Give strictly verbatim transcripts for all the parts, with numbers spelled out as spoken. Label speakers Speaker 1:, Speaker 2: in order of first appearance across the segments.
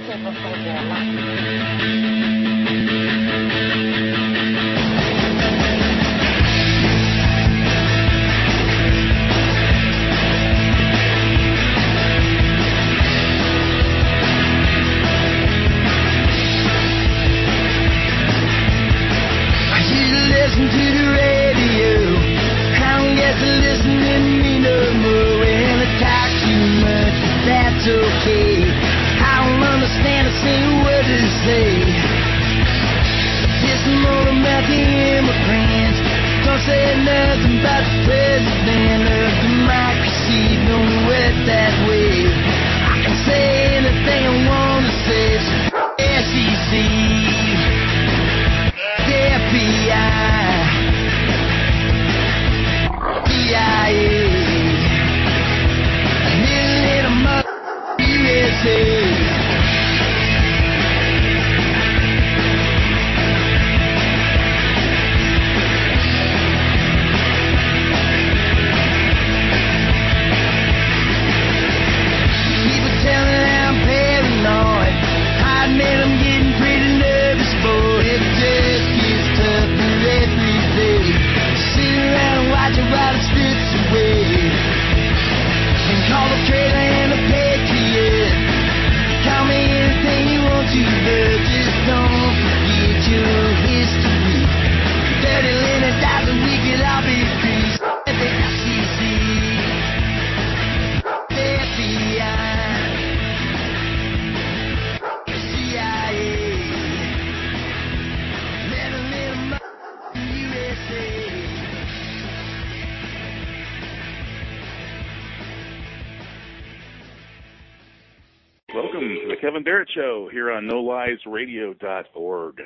Speaker 1: Welcome to the Kevin Barrett Show here on no lies radio dot org.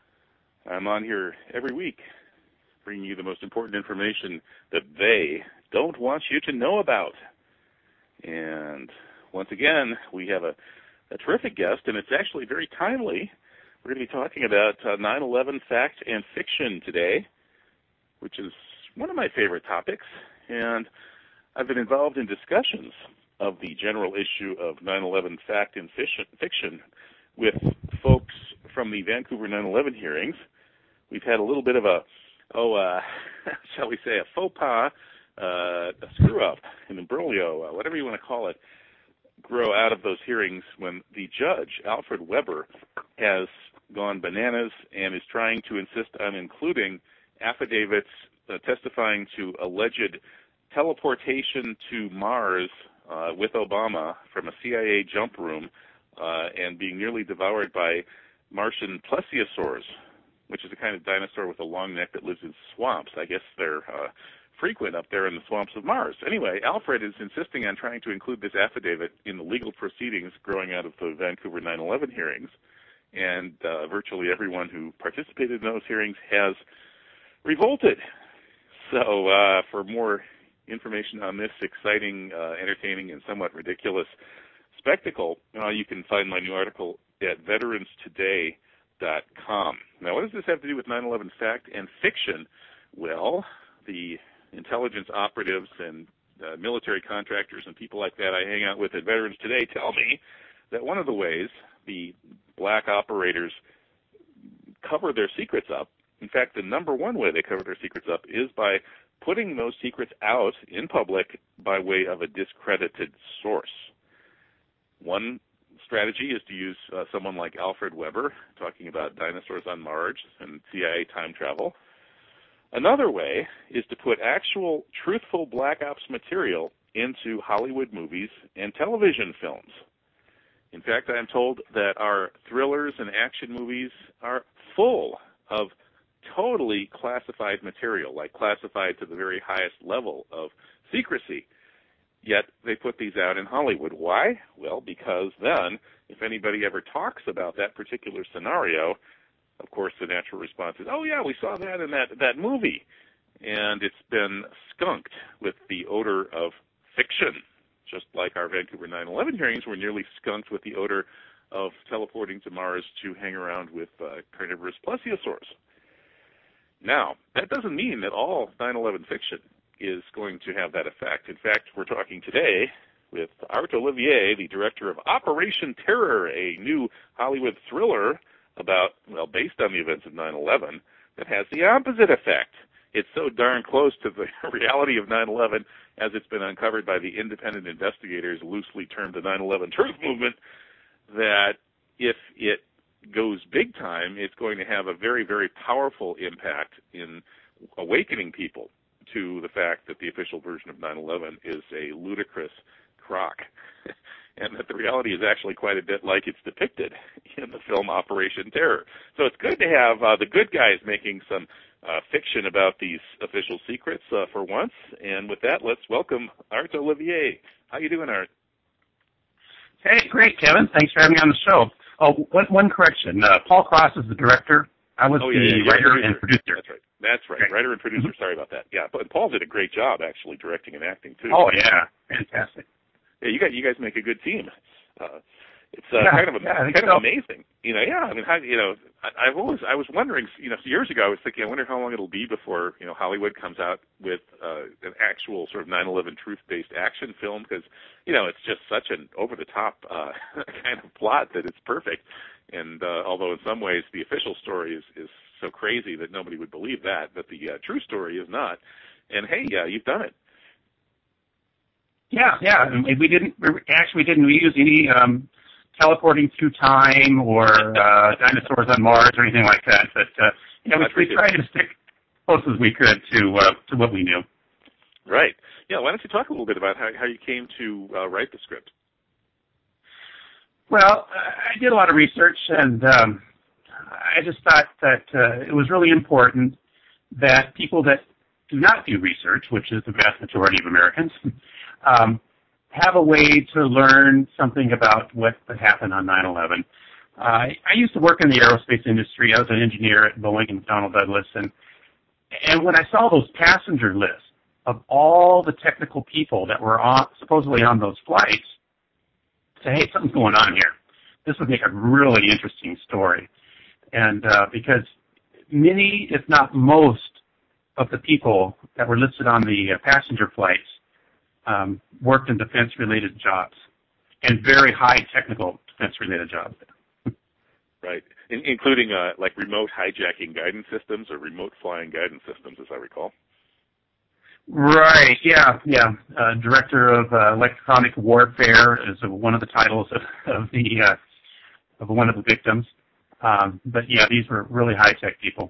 Speaker 1: I'm on here every week bringing you the most important information that they don't want you to know about. And once again, we have a, a terrific guest, and it's actually very timely. We're going to be talking about uh, nine eleven fact and fiction today, which is one of my favorite topics. And I've been involved in discussions of the general issue of nine eleven fact and fiction with folks from the Vancouver nine eleven hearings. We've had a little bit of a, oh, uh, shall we say, a faux pas, uh, a screw-up, an imbroglio, uh, whatever you want to call it, grow out of those hearings when the judge, Alfred Weber, has gone bananas and is trying to insist on including affidavits uh, testifying to alleged teleportation to Mars Uh, with Obama from a C I A jump room uh, and being nearly devoured by Martian plesiosaurs, which is a kind of dinosaur with a long neck that lives in swamps. I guess they're uh, frequent up there in the swamps of Mars. Anyway, Alfred is insisting on trying to include this affidavit in the legal proceedings growing out of the Vancouver nine eleven hearings, and uh, virtually everyone who participated in those hearings has revolted. So uh, for more information on this exciting, uh, entertaining, and somewhat ridiculous spectacle, uh, you can find my new article at veterans today dot com. Now, what does this have to do with nine eleven fact and fiction? Well, the intelligence operatives and uh, military contractors and people like that I hang out with at Veterans Today tell me that one of the ways the black operators cover their secrets up, in fact, the number one way they cover their secrets up is by putting those secrets out in public by way of a discredited source. One strategy is to use uh, someone like Alfred Weber talking about dinosaurs on Mars and C I A time travel. Another way is to put actual truthful Black Ops material into Hollywood movies and television films. In fact, I am told that our thrillers and action movies are full of totally classified material, like classified to the very highest level of secrecy. Yet they put these out in Hollywood. Why? Well, because then, if anybody ever talks about that particular scenario, of course the natural response is, oh yeah, we saw that in that, that movie. And it's been skunked with the odor of fiction, just like our Vancouver nine eleven hearings were nearly skunked with the odor of teleporting to Mars to hang around with uh, carnivorous plesiosaurs. Now, that doesn't mean that all nine eleven fiction is going to have that effect. In fact, we're talking today with Art Olivier, the director of Operation Terror, a new Hollywood thriller about, well, based on the events of nine eleven, that has the opposite effect. It's so darn close to the reality of nine eleven as it's been uncovered by the independent investigators loosely termed the nine eleven Truth Movement that if it goes big time, it's going to have a very, very powerful impact in awakening people to the fact that the official version of nine eleven is a ludicrous crock, and that the reality is actually quite a bit like it's depicted in the film Operation Terror. So it's good to have uh, the good guys making some uh, fiction about these official secrets uh, for once. And with that, let's welcome Art Olivier. How you doing, Art?
Speaker 2: Hey, great, Kevin. Thanks for having me on the show. Oh, one, one correction. Uh, Paul Cross is the director. I was
Speaker 1: oh,
Speaker 2: the
Speaker 1: yeah, yeah,
Speaker 2: writer
Speaker 1: producer.
Speaker 2: and producer.
Speaker 1: That's right. That's right.
Speaker 2: Okay.
Speaker 1: Writer and producer. Mm-hmm. Sorry about that. Yeah, but Paul did a great job actually directing and acting too.
Speaker 2: Oh yeah, fantastic.
Speaker 1: Yeah, you guys, you guys make a good team. Uh, it's uh,
Speaker 2: yeah,
Speaker 1: kind of a,
Speaker 2: yeah,
Speaker 1: kind
Speaker 2: so.
Speaker 1: of amazing. You know, yeah. I mean, how, you know, I, I've always I was wondering. You know, years ago I was thinking, I wonder how long it'll be before you know Hollywood comes out with uh, an actual sort of nine eleven truth-based action film, because you know it's just such an over-the-top uh, kind of plot that it's perfect. And uh, although in some ways the official story is, is so crazy that nobody would believe that, but the uh, true story is not. And hey, uh, you've done it.
Speaker 2: Yeah, yeah. We didn't we actually didn't use any um, teleporting through time or uh, dinosaurs on Mars or anything like that. But uh, you know, we, we tried to stick close as we could to uh, to what we knew.
Speaker 1: Right. Yeah. Why don't you talk a little bit about how how you came to uh, write the script?
Speaker 2: Well, I did a lot of research, and um, I just thought that uh, it was really important that people that do not do research, which is the vast majority of Americans, um, have a way to learn something about what would happen on nine eleven. Uh, I used to work in the aerospace industry. I was an engineer at Boeing and McDonnell Douglas, and and when I saw those passenger lists of all the technical people that were on, supposedly on those flights, say, hey, something's going on here. This would make a really interesting story. And uh, because many, if not most, of the people that were listed on the uh, passenger flights um, worked in defense-related jobs, and very high technical defense-related jobs.
Speaker 1: Right, in, including uh, like remote hijacking guidance systems or remote flying guidance systems, as I recall.
Speaker 2: Right, yeah, yeah. Uh, Director of uh, Electronic Warfare is one of the titles of, of the uh, of one of the victims. Um, but yeah, these were really high-tech people.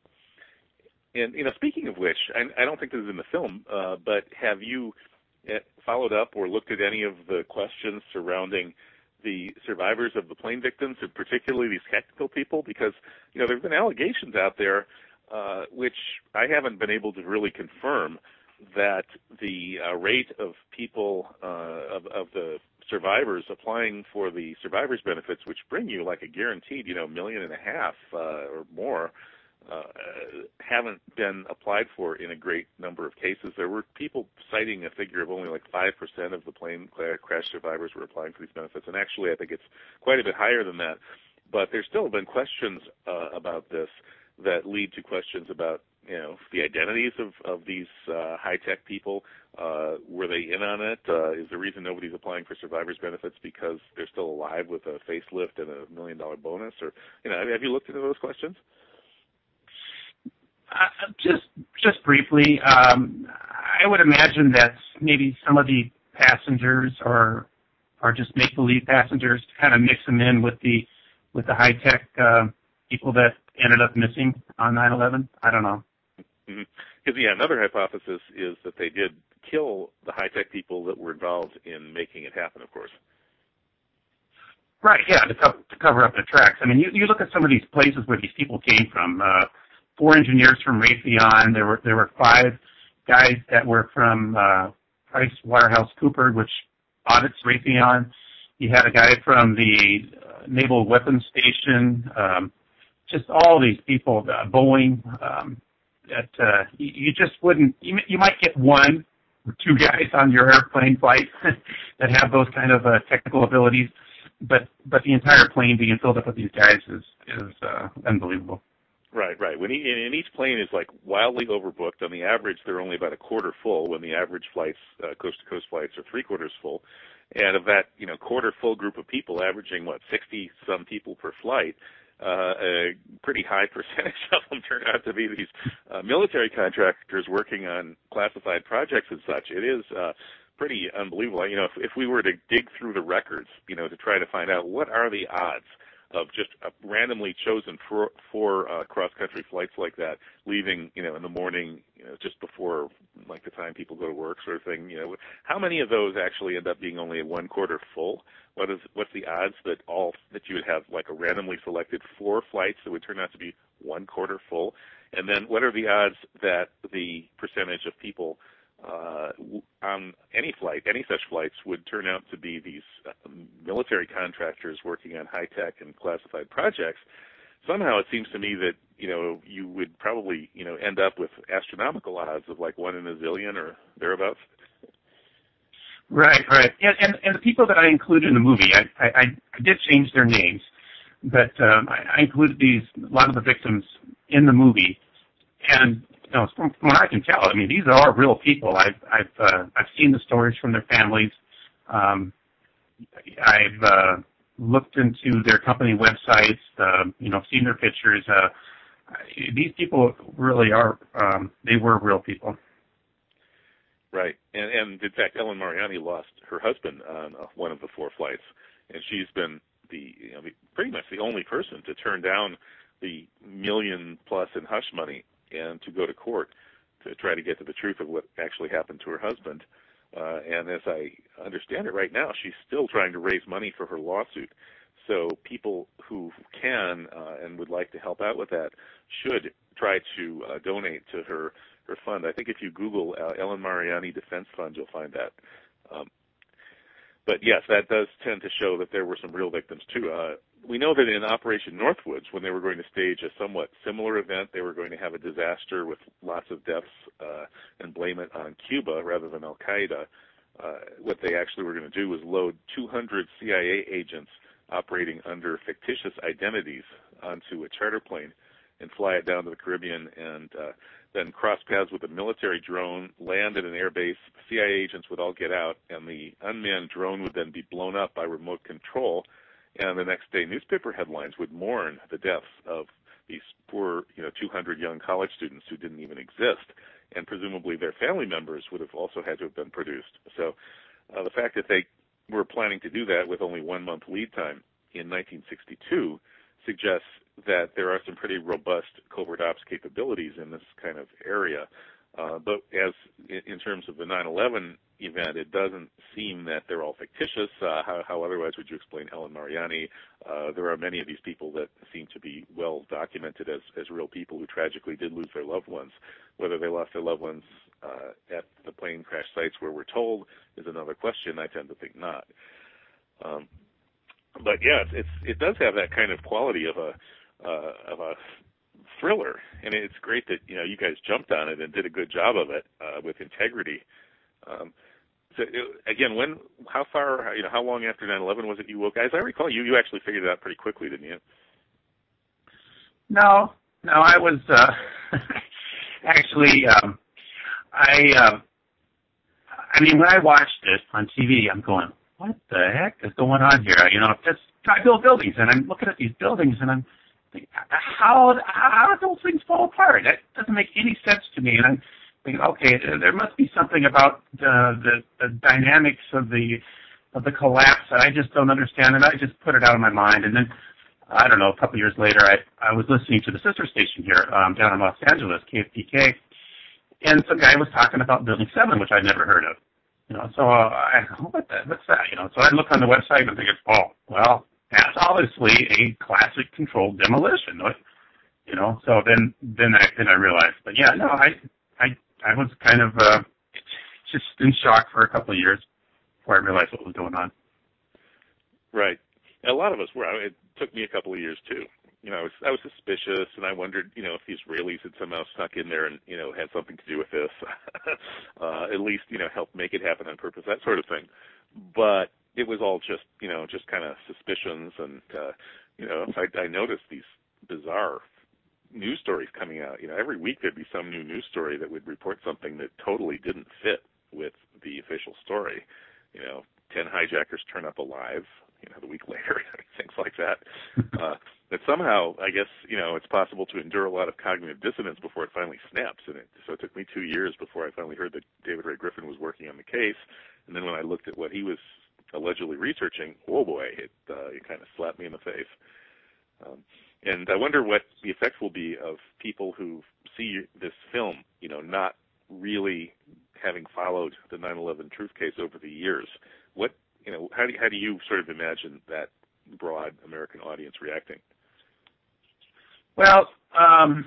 Speaker 1: And you know, speaking of which, I, I don't think this is in the film, uh, but have you uh, followed up or looked at any of the questions surrounding the survivors of the plane victims, and particularly these technical people? Because you know, there's been allegations out there, uh, which I haven't been able to really confirm, that the uh, rate of people, uh, of, of the survivors applying for the survivors benefits, which bring you like a guaranteed, you know, million and a half uh, or more, uh, haven't been applied for in a great number of cases. There were people citing a figure of only like five percent of the plane crash survivors were applying for these benefits, and actually I think it's quite a bit higher than that. But there's still been questions uh, about this that lead to questions about, you know, the identities of, of these uh, high-tech people. Uh, were they in on it? Uh, is the reason nobody's applying for survivors benefits because they're still alive with a facelift and a million-dollar bonus? Or, you know, have you looked into those questions?
Speaker 2: Uh, just just briefly, um, I would imagine that maybe some of the passengers are are just make-believe passengers to kind of mix them in with the with the high-tech uh, people that ended up missing on nine eleven. I don't know.
Speaker 1: Because, mm-hmm. yeah, another hypothesis is that they did kill the high-tech people that were involved in making it happen, of course.
Speaker 2: Right, yeah, to, co- to cover up the tracks. I mean, you, you look at some of these places where these people came from. Uh, four engineers from Raytheon. There were there were five guys that were from uh, Price Waterhouse Cooper, which audits Raytheon. You had a guy from the uh, Naval Weapons Station. Um, just all these people, uh, Boeing. Um, that uh, you, you just wouldn't. You, you might get one or two guys on your airplane flight that have those kind of uh, technical abilities, but but the entire plane being filled up with these guys is is uh, unbelievable.
Speaker 1: Right, right. When he, and each plane is like wildly overbooked. On the average, they're only about a quarter full. When the average flights, uh, coast-to-coast flights, are three quarters full. And of that, you know, quarter full group of people, averaging, what, sixty-some people per flight, uh, a pretty high percentage of them turn out to be these uh, military contractors working on classified projects and such. It is uh, pretty unbelievable. You know, if, if we were to dig through the records, you know, to try to find out what are the odds of just uh, randomly chosen for, for uh, cross-country flights like that, leaving, you know, in the morning, you know, just before, like, the time people go to work sort of thing, you know, how many of those actually end up being only one quarter full? What is, what's the odds that all, that you would have, like, a randomly selected four flights that would turn out to be one quarter full? And then what are the odds that the percentage of people Uh, on any flight, any such flights, would turn out to be these uh, military contractors working on high-tech and classified projects? Somehow it seems to me that, you know, you would probably, you know, end up with astronomical odds of like one in a zillion or thereabouts.
Speaker 2: Right, right. And, and, and the people that I included in the movie, I, I, I did change their names, but um, I, I included these, a lot of the victims in the movie. And you know, from, from what I can tell, I mean, these are real people. I've I've uh, I've seen the stories from their families. Um, I've uh, looked into their company websites. Uh, you know, seen their pictures. Uh, these people really are. Um, they were real people.
Speaker 1: Right, and, and in fact, Ellen Mariani lost her husband on uh, one of the four flights, and she's been the, you know, the pretty much the only person to turn down the million plus in hush money and to go to court to try to get to the truth of what actually happened to her husband. Uh, and as I understand it right now, she's still trying to raise money for her lawsuit. So people who can uh, and would like to help out with that should try to uh, donate to her, her fund. I think if you Google uh, Ellen Mariani Defense Fund, you'll find that. Um, but yes, that does tend to show that there were some real victims too. Uh, we know that in Operation Northwoods, when they were going to stage a somewhat similar event, they were going to have a disaster with lots of deaths uh, and blame it on Cuba rather than Al-Qaeda. Uh, what they actually were going to do was load two hundred C I A agents operating under fictitious identities onto a charter plane and fly it down to the Caribbean and uh, then cross paths with a military drone, land at an air base. C I A agents would all get out, and the unmanned drone would then be blown up by remote control. And the next day, newspaper headlines would mourn the deaths of these poor, you know, two hundred young college students who didn't even exist, and presumably their family members would have also had to have been produced. So uh, the fact that they were planning to do that with only one month lead time in nineteen sixty-two suggests that there are some pretty robust covert ops capabilities in this kind of area. Uh, but as in, in terms of the nine eleven event, it doesn't seem that they're all fictitious. Uh, how, how otherwise would you explain Ellen Mariani? Uh, there are many of these people that seem to be well documented as, as real people who tragically did lose their loved ones. Whether they lost their loved ones uh, at the plane crash sites where we're told is another question. I tend to think not. Um, but yeah, it's, it's, it does have that kind of quality of a uh, of a thriller, and it's great that, you know, you guys jumped on it and did a good job of it uh, with integrity. Um, so it, again, when, how far, you know, how long after nine eleven was it you woke? As I recall, you you actually figured it out pretty quickly, didn't you?
Speaker 2: No, no, I was uh, actually, um, I, uh, I mean, when I watched it on T V, I'm going, what the heck is going on here? You know, just I build buildings, and I'm looking at these buildings, and I'm thinking, how how do those things fall apart? That doesn't make any sense to me. And I'm thinking, okay, there must be something about uh, the the dynamics of the of the collapse that I just don't understand, and I just put it out of my mind. And then, I don't know, a couple of years later, I I was listening to the sister station here um, down in Los Angeles, K F P K, and some guy was talking about Building seven, which I'd never heard of. You know, so uh, I what the, what's that? You know, so I look on the website and I think, oh, well, that's obviously a classic controlled demolition. You know, so then then I then I realized, but yeah, no, I I I was kind of uh, just in shock for a couple of years before I realized what was going on.
Speaker 1: Right. A lot of us were. It took me a couple of years too. You know, I was I was suspicious, and I wondered, you know, if the Israelis had somehow snuck in there and, you know, had something to do with this, uh, at least, you know, help make it happen on purpose, that sort of thing. But it was all just, you know, just kind of suspicions, and uh, you know, I, I noticed these bizarre news stories coming out. You know, every week there'd be some new news story that would report something that totally didn't fit with the official story. You know, ten hijackers turn up alive, you know, the week later, things like that. Uh, that somehow, I guess, you know, it's possible to endure a lot of cognitive dissonance before it finally snaps. And it, so it took me two years before I finally heard that David Ray Griffin was working on the case. And then when I looked at what he was allegedly researching, oh boy, it, uh, it kind of slapped me in the face. Um, and I wonder what the effects will be of people who see this film, you know, not really having followed the nine eleven truth case over the years. What, you know, how do you, how do you sort of imagine that broad American audience reacting?
Speaker 2: Well, um,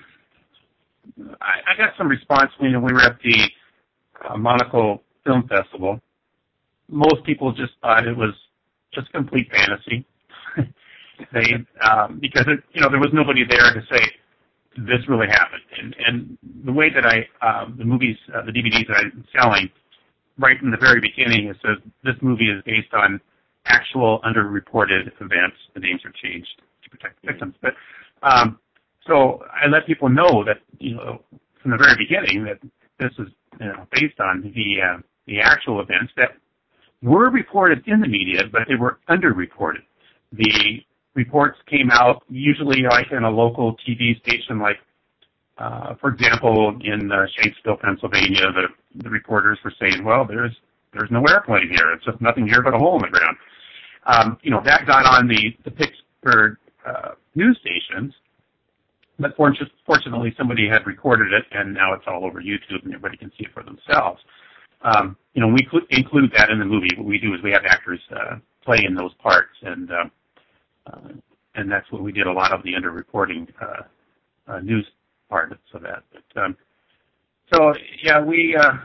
Speaker 2: I, I got some response when we were at the uh, Monaco Film Festival. Most people just thought it was just complete fantasy. they, um, because it, you know, there was nobody there to say this really happened. And, and the way that I, um, the movies, uh, the D V Ds that I'm selling, right from the very beginning, it says this movie is based on actual underreported events. The names are changed to protect the victims. But um, so I let people know that, you know, from the very beginning that this is, you know, based on the uh, the actual events that were reported in the media, but they were underreported. The reports came out usually like in a local T V station, like, uh, for example, in uh, Shanksville, Pennsylvania, the, the reporters were saying, well, there's there's no airplane here. It's just nothing here but a hole in the ground. Um, you know, that got on the, the Pittsburgh uh, news stations, but fortunately somebody had recorded it, and now it's all over YouTube, and everybody can see it for themselves. Um, you know, we cl- include that in the movie. What we do is we have actors uh, play in those parts, and uh, uh, and that's what we did a lot of the underreporting uh, uh, news part of that. But, um, so yeah, we uh,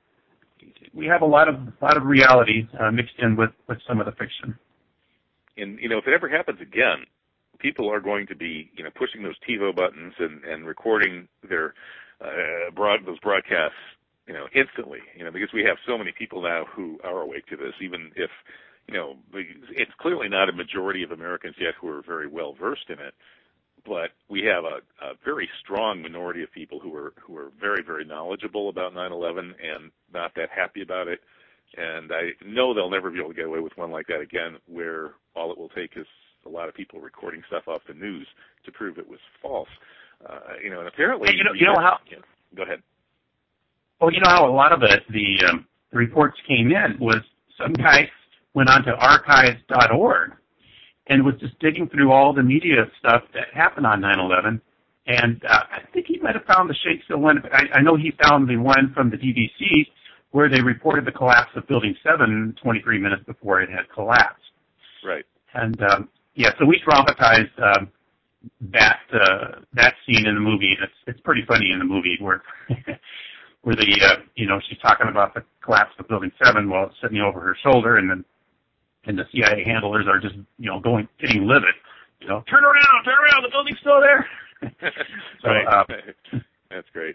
Speaker 2: we have a lot of lot of reality uh, mixed in with, with some of the fiction.
Speaker 1: And you know, if it ever happens again, people are going to be, you know, pushing those TiVo buttons and, and recording their uh, broad those broadcasts, you know, instantly. You know, because we have so many people now who are awake to this, even if, you know, it's clearly not a majority of Americans yet who are very well versed in it. But we have a, a very strong minority of people who are who are very, very knowledgeable about nine eleven and not that happy about it. And I know they'll never be able to get away with one like that again, where all it will take is a lot of people recording stuff off the news to prove it was false. Uh, you know, and apparently,
Speaker 2: hey, you know, you know how.
Speaker 1: Yeah, go ahead.
Speaker 2: Well, you know how a lot of it, the, um, the reports came in was some guy went onto archives dot org and was just digging through all the media stuff that happened on nine eleven. And uh, I think he might have found the Shanksville one. I, I know he found the one from the D V C where they reported the collapse of Building seven twenty-three minutes before it had collapsed.
Speaker 1: Right.
Speaker 2: And, um, yeah, so we dramatized um, that uh, that scene in the movie. It's, it's pretty funny in the movie where where the, uh, you know, she's talking about the collapse of Building seven while it's sitting over her shoulder, and then and the C I A handlers are just, you know, going, getting livid. You know, turn around, turn around, the building's still there. so,
Speaker 1: right.
Speaker 2: uh,
Speaker 1: That's great.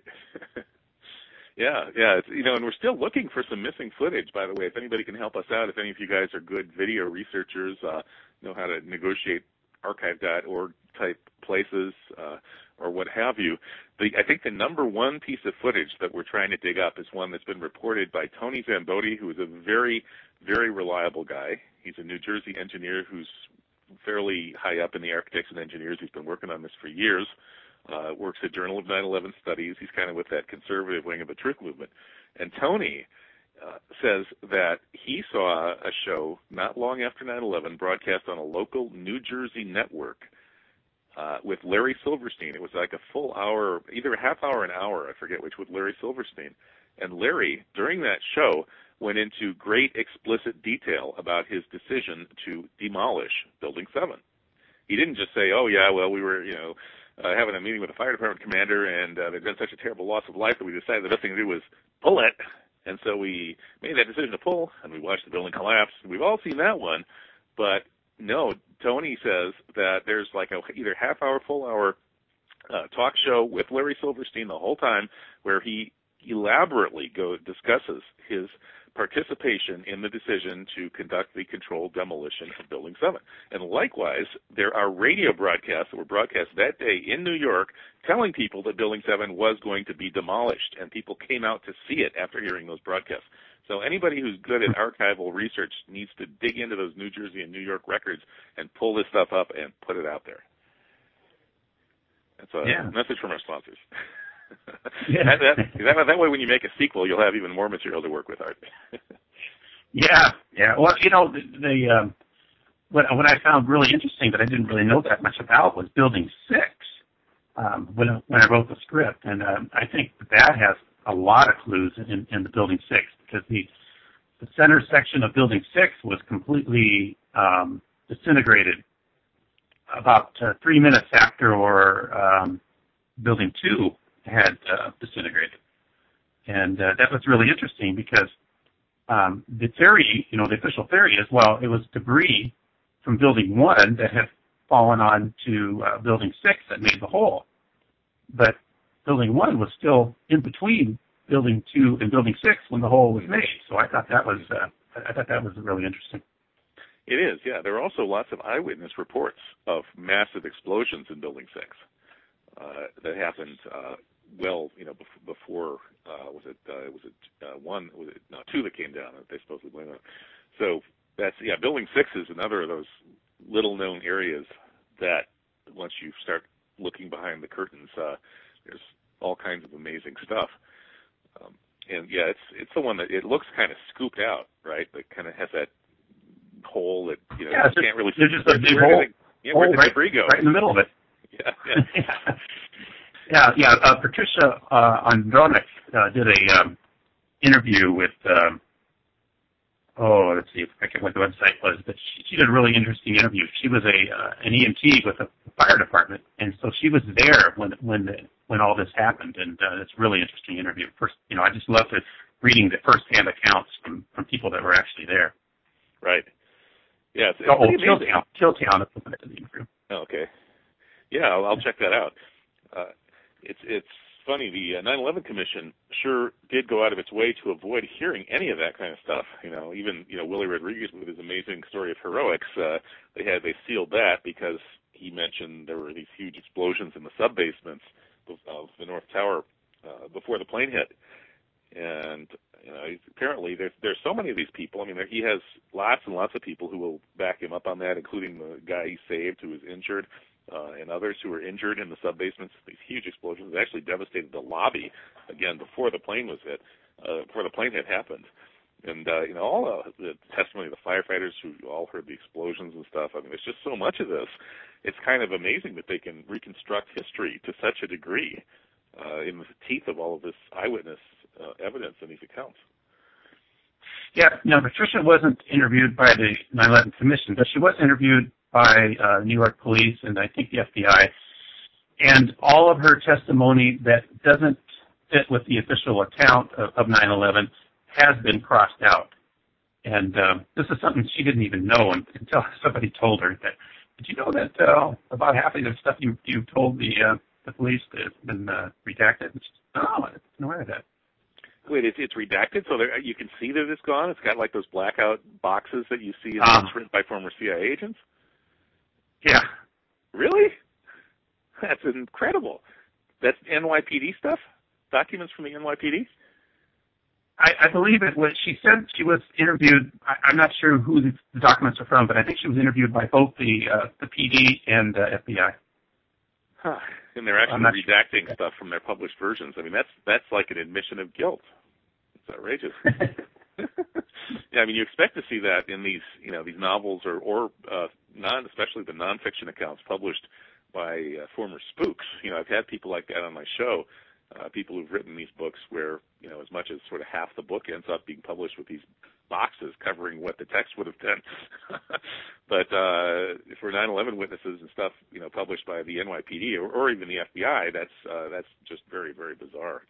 Speaker 1: yeah, yeah, it's, you know, and we're still looking for some missing footage, by the way. If anybody can help us out, if any of you guys are good video researchers, uh, know how to negotiate archive dot org type places, uh, or what have you. The, I think the number one piece of footage that we're trying to dig up is one that's been reported by Tony Zamboti, who is a very, very reliable guy. He's a New Jersey engineer who's fairly high up in the architects and engineers. He's been working on this for years, uh, works at Journal of nine eleven Studies. He's kind of with that conservative wing of the truth movement. And Tony uh, says that he saw a show not long after nine eleven broadcast on a local New Jersey network uh, with Larry Silverstein. It was like a full hour, either a half hour, an hour, I forget which, with Larry Silverstein. And Larry, during that show, went into great explicit detail about his decision to demolish Building seven. He didn't just say, oh, yeah, well, we were, you know, uh, having a meeting with the fire department commander, and uh, there'd been such a terrible loss of life that we decided the best thing to do was pull it. And so we made that decision to pull, and we watched the building collapse. We've all seen that one. But, no, Tony says that there's like a either half-hour, full-hour uh, talk show with Larry Silverstein the whole time where he elaborately go discusses his participation in the decision to conduct the controlled demolition of Building seven. And likewise, there are radio broadcasts that were broadcast that day in New York telling people that Building seven was going to be demolished, and people came out to see it after hearing those broadcasts. So anybody who's good at archival research needs to dig into those New Jersey and New York records and pull this stuff up and put it out there. That's a
Speaker 2: yeah.
Speaker 1: message from our sponsors.
Speaker 2: Yeah.
Speaker 1: that, that, that, that way when you make a sequel, you'll have even more material to work with, Art.
Speaker 2: yeah, yeah. Well, you know, the, the um, what, what I found really interesting that I didn't really know that much about was Building six um, when, I, when I wrote the script. And um, I think that has a lot of clues in, in the Building six, because the, the center section of Building six was completely um, disintegrated about uh, three minutes after or um, Building two had uh, disintegrated. And uh, that was really interesting because um, the theory, you know, the official theory is, well, it was debris from Building one that had fallen on to uh, Building six that made the hole. But Building one was still in between Building two and Building six when the hole was made. So I thought that was, uh, I thought that was really interesting.
Speaker 1: It is, yeah. There are also lots of eyewitness reports of massive explosions in Building six uh, that happened uh, well, you know, bef- before uh, was it uh, was it uh, one was it no two that came down that they supposedly blamed on. So that's yeah, Building six is another of those little known areas that once you start looking behind the curtains, uh, there's all kinds of amazing stuff. Um, and yeah, it's it's the one that it looks kind of scooped out, right? It kind of has that hole that you know
Speaker 2: yeah,
Speaker 1: you can't really.
Speaker 2: There's just a big
Speaker 1: where
Speaker 2: hole.
Speaker 1: Did they, yeah, where did the
Speaker 2: right,
Speaker 1: debris go?
Speaker 2: Right in the middle of it.
Speaker 1: Yeah, yeah.
Speaker 2: yeah, yeah. Uh, Patricia uh, Andronik uh, did a um, interview with. Um, oh, let's see if I forget what the website was, but she, she did a really interesting interview. She was a uh, an E M T with the fire department, and so she was there when when the, when all this happened, and uh, it's a really interesting interview. First, you know, I just loved it, reading the first-hand accounts from from people that were actually there.
Speaker 1: Right. Yeah. It's, it's
Speaker 2: oh, Killtown. Killtown is the interview.
Speaker 1: Oh, okay. Yeah, I'll, I'll check that out. Uh, it's it's funny. The uh, nine eleven Commission sure did go out of its way to avoid hearing any of that kind of stuff. You know, even you know Willie Rodriguez with his amazing story of heroics. Uh, they had they sealed that because he mentioned there were these huge explosions in the sub basements of, of the North Tower uh, before the plane hit, and you know apparently there's there's so many of these people. I mean, there, he has lots and lots of people who will back him up on that, including the guy he saved who was injured. Uh, and others who were injured in the sub-basements. These huge explosions actually devastated the lobby, again, before the plane was hit, uh, before the plane had happened. And, uh, you know, all uh, the testimony of the firefighters who all heard the explosions and stuff, I mean, there's just so much of this. It's kind of amazing that they can reconstruct history to such a degree uh, in the teeth of all of this eyewitness uh, evidence in these accounts.
Speaker 2: Yeah, no, Patricia wasn't interviewed by the nine eleven Commission, but she was interviewed by uh, New York Police and I think the F B I. And all of her testimony that doesn't fit with the official account of, of nine eleven has been crossed out. And um, this is something she didn't even know until somebody told her that. Did you know that uh, about half of the stuff you you told the uh, the police has been uh, redacted? And she said, oh, I didn't know aware of that.
Speaker 1: Wait, it's, it's redacted, so there, you can see that it's gone? It's got like those blackout boxes that you see in
Speaker 2: um,
Speaker 1: written by former C I A agents?
Speaker 2: Yeah.
Speaker 1: Really? That's incredible. That's N Y P D stuff? Documents from the N Y P D?
Speaker 2: I, I believe it was, she said she was interviewed, I, I'm not sure who the, the documents are from, but I think she was interviewed by both the uh, the P D and uh, F B I.
Speaker 1: Huh. And they're actually redacting sure. stuff from their published versions. I mean, that's that's like an admission of guilt. It's outrageous. Yeah, I mean, you expect to see that in these, you know, these novels or, or uh, non, especially the nonfiction accounts published by uh, former spooks. You know, I've had people like that on my show, uh, people who've written these books where, you know, as much as sort of half the book ends up being published with these boxes covering what the text would have done. But uh, for nine eleven witnesses and stuff, you know, published by the N Y P D or, or even the F B I, that's uh, that's just very, very bizarre.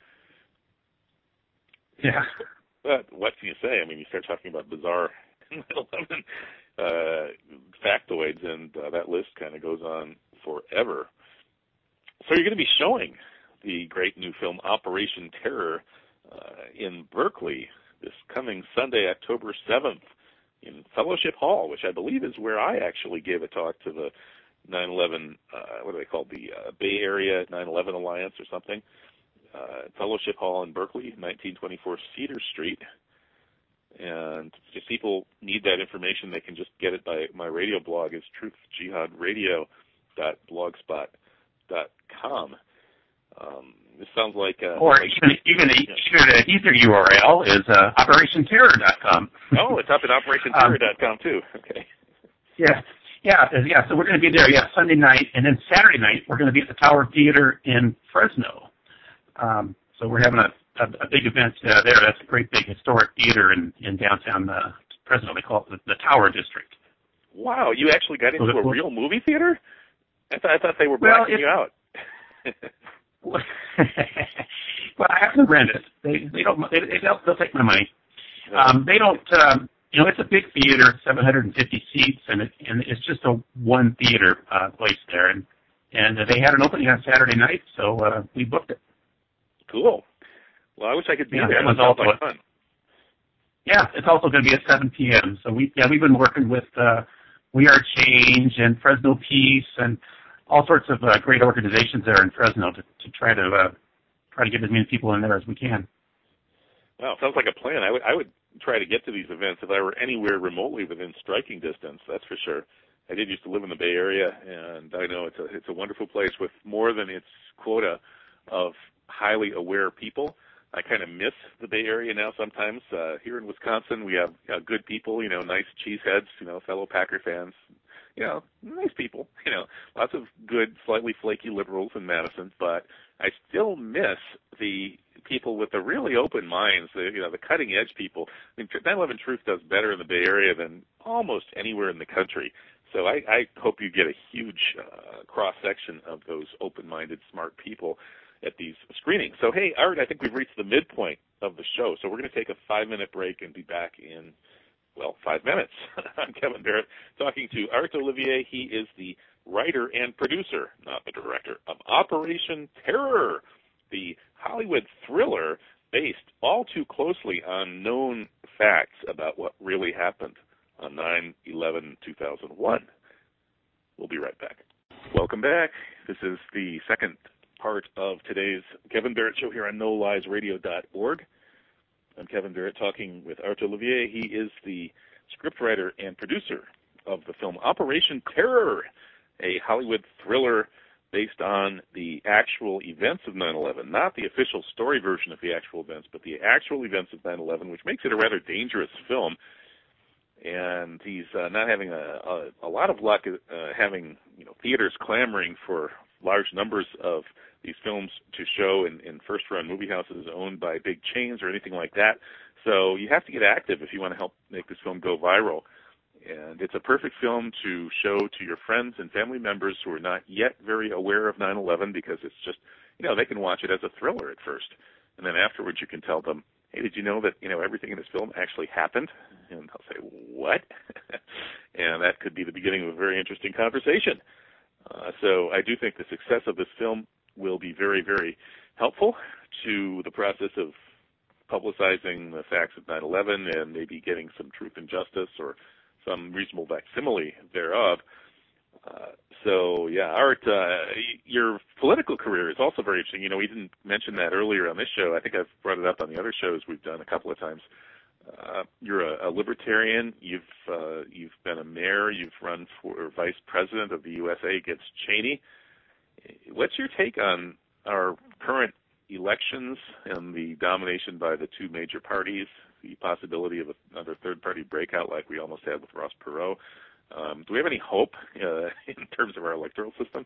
Speaker 2: Yeah.
Speaker 1: But what can you say? I mean, you start talking about bizarre nine eleven uh, factoids, and uh, that list kind of goes on forever. So you're going to be showing the great new film Operation Terror uh, in Berkeley this coming Sunday, October seventh, in Fellowship Hall, which I believe is where I actually gave a talk to the nine eleven, uh, what are they called, the uh, Bay Area nine eleven Alliance or something. Uh, Fellowship Hall in Berkeley, nineteen twenty-four Cedar Street. And if people need that information, they can just get it by my radio blog. It's truth jihad radio dot blogspot dot com. Um, this sounds like... Uh,
Speaker 2: or
Speaker 1: like,
Speaker 2: even, even,
Speaker 1: you
Speaker 2: know. even an easier U R L is uh, operation terror dot com.
Speaker 1: Oh, it's up at operation terror dot com, um, too. Okay.
Speaker 2: Yeah. Yeah, yeah, so we're going to be there, yeah, Sunday night, and then Saturday night, we're going to be at the Tower Theater in Fresno. Um, so we're having a, a, a big event uh, there. That's a great big historic theater in, in downtown uh, Fresno. They call it the, the Tower District.
Speaker 1: Wow, you actually got into
Speaker 2: so
Speaker 1: a real movie theater? I thought, I thought they were
Speaker 2: well,
Speaker 1: blacking you out.
Speaker 2: well, I have to rent it. They, they don't, they, they'll, they'll take my money. Um, they don't... Um, You know, it's a big theater, seven hundred fifty seats, and, it, and it's just a one theater uh, place there. And, and uh, they had an opening on Saturday night, so uh, we booked it.
Speaker 1: Cool. Well, I wish I could be
Speaker 2: yeah,
Speaker 1: there.
Speaker 2: It was
Speaker 1: that sounds
Speaker 2: also
Speaker 1: like fun.
Speaker 2: Yeah, it's also going to be at seven p.m. So we yeah we've been working with uh, We Are Change and Fresno Peace and all sorts of uh, great organizations there in Fresno to, to try to uh, try to get as many people in there as we can.
Speaker 1: Wow, sounds like a plan. I would I would try to get to these events if I were anywhere remotely within striking distance. That's for sure. I did used to live in the Bay Area, and I know it's a it's a wonderful place with more than its quota of highly aware people. I kind of miss the Bay Area now sometimes. Uh, here in Wisconsin, we have uh, good people, you know, nice cheeseheads, you know, fellow Packer fans, you know, nice people, you know, lots of good, slightly flaky liberals in Madison, but I still miss the people with the really open minds, the, you know, the cutting edge people. I mean, nine eleven Truth does better in the Bay Area than almost anywhere in the country. So I, I hope you get a huge uh, cross-section of those open-minded, smart people at these screenings. So, hey, Art, I think we've reached the midpoint of the show. So we're going to take a five-minute break and be back in, well, five minutes. I'm Kevin Barrett talking to Art Olivier. He is the writer and producer, not the director, of Operation Terror, the Hollywood thriller based all too closely on known facts about what really happened on nine eleven two thousand one. We'll be right back. Welcome back. This is the second part of today's Kevin Barrett Show here on no lies radio dot org. I'm Kevin Barrett talking with Art Olivier. He is the scriptwriter and producer of the film Operation Terror, a Hollywood thriller based on the actual events of nine eleven, not the official story version of the actual events, but the actual events of nine eleven, which makes it a rather dangerous film. And he's uh, not having a, a, a lot of luck uh, having you know theaters clamoring for large numbers of these films to show in, in first-run movie houses owned by big chains or anything like that. So you have to get active if you want to help make this film go viral. And it's a perfect film to show to your friends and family members who are not yet very aware of nine eleven, because it's just, you know, they can watch it as a thriller at first. And then afterwards you can tell them, hey, did you know that, you know, everything in this film actually happened? And they'll say, what? And that could be the beginning of a very interesting conversation. Uh, so I do think the success of this film will be very, very helpful to the process of publicizing the facts of nine eleven and maybe getting some truth and justice or some reasonable facsimile thereof. Uh, so, yeah, Art, uh, your political career is also very interesting. You know, we didn't mention that earlier on this show. I think I've brought it up on the other shows we've done a couple of times. Uh, you're a, a libertarian. You've uh, you've been a mayor. You've run for vice president of the U S A against Cheney. What's your take on our current elections and the domination by the two major parties, the possibility of another third-party breakout like we almost had with Ross Perot? Um, do we have any hope uh, in terms of our electoral system?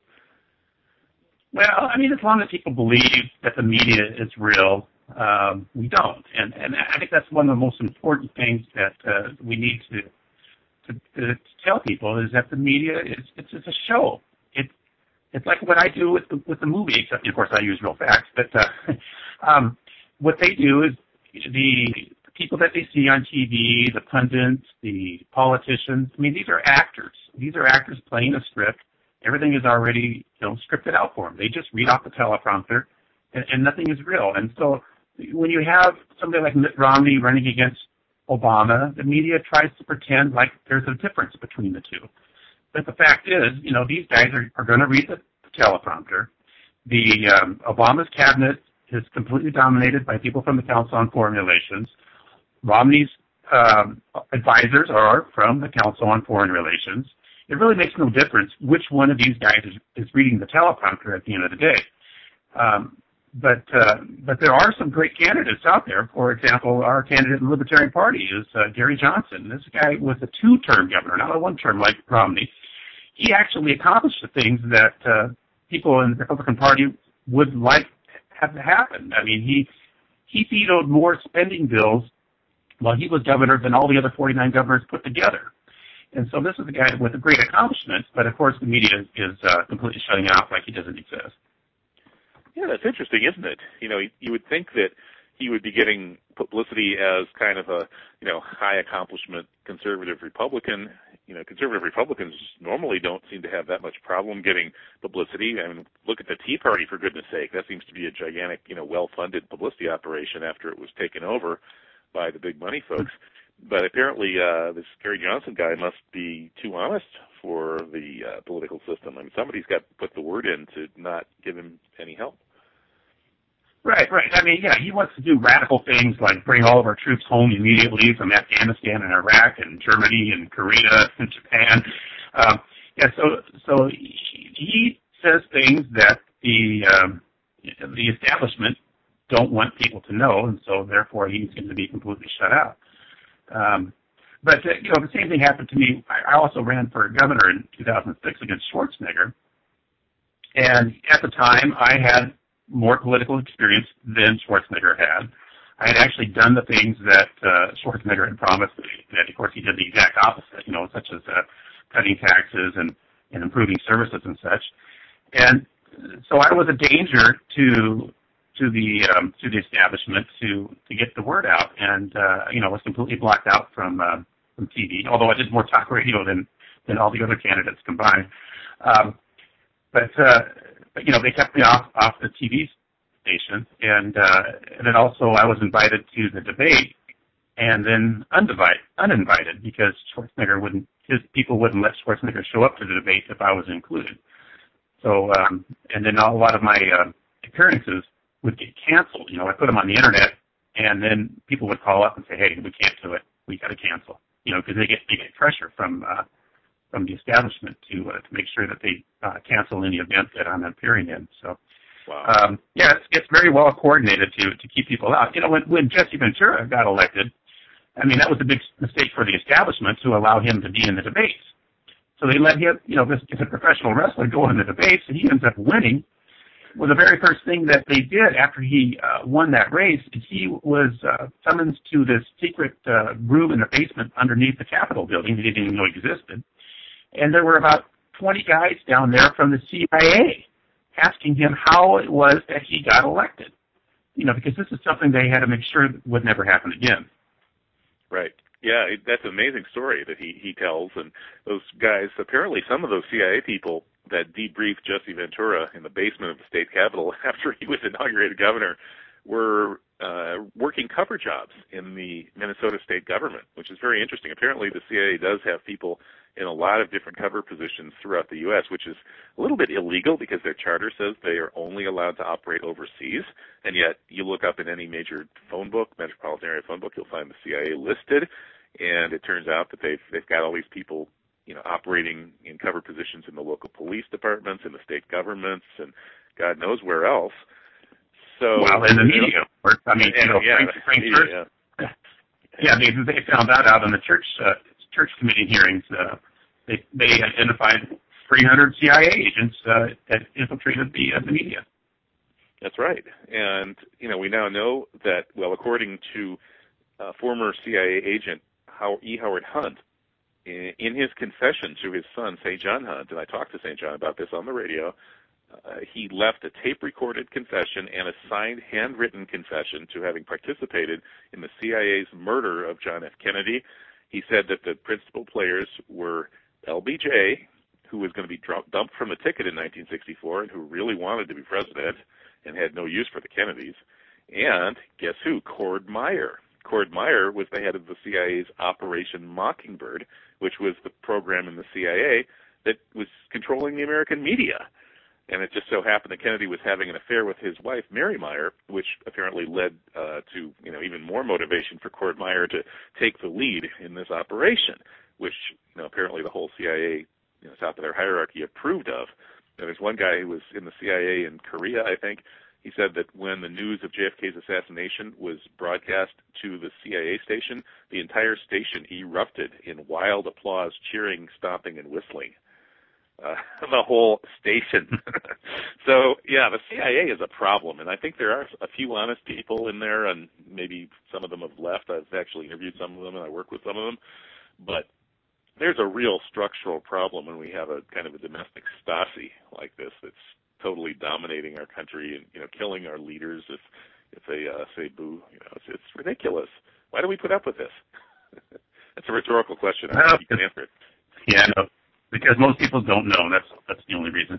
Speaker 2: Well, I mean, as long as people believe that the media is real, um, we don't. And, and I think that's one of the most important things that uh, we need to, to to tell people is that the media is it's, it's a show. It, it's like what I do with the, with the movie, except, of course, I use real facts. But uh, um, what they do is the people that they see on T V, the pundits, the politicians, I mean, these are actors. These are actors playing a script. Everything is already, you know, scripted out for them. They just read off the teleprompter, and, and nothing is real. And so when you have somebody like Mitt Romney running against Obama, the media tries to pretend like there's a difference between the two. But the fact is, you know, these guys are, are going to read the, the teleprompter. The um, Obama's cabinet is completely dominated by people from the Council on Foreign Relations. Romney's um, advisors are from the Council on Foreign Relations, it really makes no difference which one of these guys is, is reading the teleprompter at the end of the day. Um, but uh, but there are some great candidates out there. For example, our candidate in the Libertarian Party is uh, Gary Johnson. This guy was a two-term governor, not a one-term like Romney. He actually accomplished the things that uh, people in the Republican Party would like have to happen. I mean, he he vetoed more spending bills while he was governor than all the other forty-nine governors put together. And so this is a guy with a great accomplishment, but of course the media is, is uh, completely shutting out like he doesn't exist.
Speaker 1: Yeah, that's interesting, isn't it? You know, you would think that he would be getting publicity as kind of a, you know, high accomplishment conservative Republican. You know, conservative Republicans normally don't seem to have that much problem getting publicity. I mean, look at the Tea Party, for goodness sake. That seems to be a gigantic, you know, well-funded publicity operation after it was taken over by the big money folks. But apparently uh, this Gary Johnson guy must be too honest for the uh, political system. I mean, somebody's got to put the word in to not give him any help.
Speaker 2: Right, right. I mean, yeah, he wants to do radical things like bring all of our troops home immediately from Afghanistan and Iraq and Germany and Korea and Japan. Um, yeah, so so he, he says things that the um, the establishment don't want people to know, and so therefore he's going to be completely shut out. Um, but uh, you know, the same thing happened to me. I, I also ran for governor in two thousand six against Schwarzenegger, and at the time I had more political experience than Schwarzenegger had. I had actually done the things that uh, Schwarzenegger had promised, that of course he did the exact opposite, you know, such as uh, cutting taxes and, and improving services and such. And so I was a danger to to the um, to the establishment to, to get the word out, and uh, you know, was completely blocked out from uh, from T V. Although I did more talk radio than than all the other candidates combined. Um, but uh, But, you know, they kept me off, off the T V station, and, uh, and then also I was invited to the debate, and then undivided, uninvited, because Schwarzenegger wouldn't, his people wouldn't let Schwarzenegger show up to the debate if I was included. So, um, and then a lot of my uh, appearances would get canceled. You know, I put them on the internet, and then people would call up and say, "Hey, we can't do it. We got to cancel." You know, because they get they get pressure from uh, from the establishment to uh, to make sure that they uh, cancel any event that I'm appearing in. So,
Speaker 1: wow.
Speaker 2: um, yeah, it's, it's very well coordinated to to keep people out. You know, when when Jesse Ventura got elected, I mean, that was a big mistake for the establishment to allow him to be in the debates. So they let him, you know, this is a professional wrestler, go in the debates, and he ends up winning. Well, the very first thing that they did after he uh, won that race is he was uh, summoned to this secret uh, room in the basement underneath the Capitol building that he didn't even know existed. And there were about twenty guys down there from the C I A asking him how it was that he got elected. You know, because this is something they had to make sure would never happen again.
Speaker 1: Right. Yeah, it, that's an amazing story that he, he tells. And those guys, apparently some of those C I A people that debriefed Jesse Ventura in the basement of the state capitol after he was inaugurated governor were uh, working cover jobs in the Minnesota state government, which is very interesting. Apparently the C I A does have people in a lot of different cover positions throughout the U S, which is a little bit illegal because their charter says they are only allowed to operate overseas. And yet you look up in any major phone book, metropolitan area phone book, you'll find the C I A listed. And it turns out that they've they've got all these people, you know, operating in cover positions in the local police departments, in the state governments, and God knows where else. So,
Speaker 2: well, in the media, know, I mean,
Speaker 1: and,
Speaker 2: you know,
Speaker 1: yeah,
Speaker 2: Frank, Frank
Speaker 1: media,
Speaker 2: Church,
Speaker 1: yeah.
Speaker 2: yeah, they they found that out in the church uh, church committee hearings. Uh, they they identified three hundred C I A agents uh, that infiltrated the uh, the media.
Speaker 1: That's right, and you know, we now know that, well, according to uh, former C I A agent E. Howard Hunt, in his confession to his son, Saint John Hunt, and I talked to Saint John about this on the radio, uh, he left a tape-recorded confession and a signed, handwritten confession to having participated in the C I A's murder of John F. Kennedy. He said that the principal players were L B J, who was going to be dumped from the ticket in nineteen sixty-four and who really wanted to be president and had no use for the Kennedys, and guess who? Cord Meyer. Cord Meyer was the head of the C I A's Operation Mockingbird, which was the program in the C I A that was controlling the American media. And it just so happened that Kennedy was having an affair with his wife, Mary Meyer, which apparently led uh, to, you know, even more motivation for Cord Meyer to take the lead in this operation, which, you know, apparently the whole C I A, you know, top of their hierarchy approved of. And there's one guy who was in the C I A in Korea, I think. He said that when the news of J F K's assassination was broadcast to the C I A station, the entire station erupted in wild applause, cheering, stomping, and whistling. Uh, the whole station. So, yeah, the C I A is a problem, and I think there are a few honest people in there, and maybe some of them have left. I've actually interviewed some of them, and I work with some of them. But there's a real structural problem when we have a kind of a domestic Stasi like this that's totally dominating our country and, you know, killing our leaders if if they uh, say boo. You know, it's, it's ridiculous. Why do we put up with this? That's a rhetorical question. I don't know if you can answer it.
Speaker 2: Yeah, no, because most people don't know. That's that's the only reason.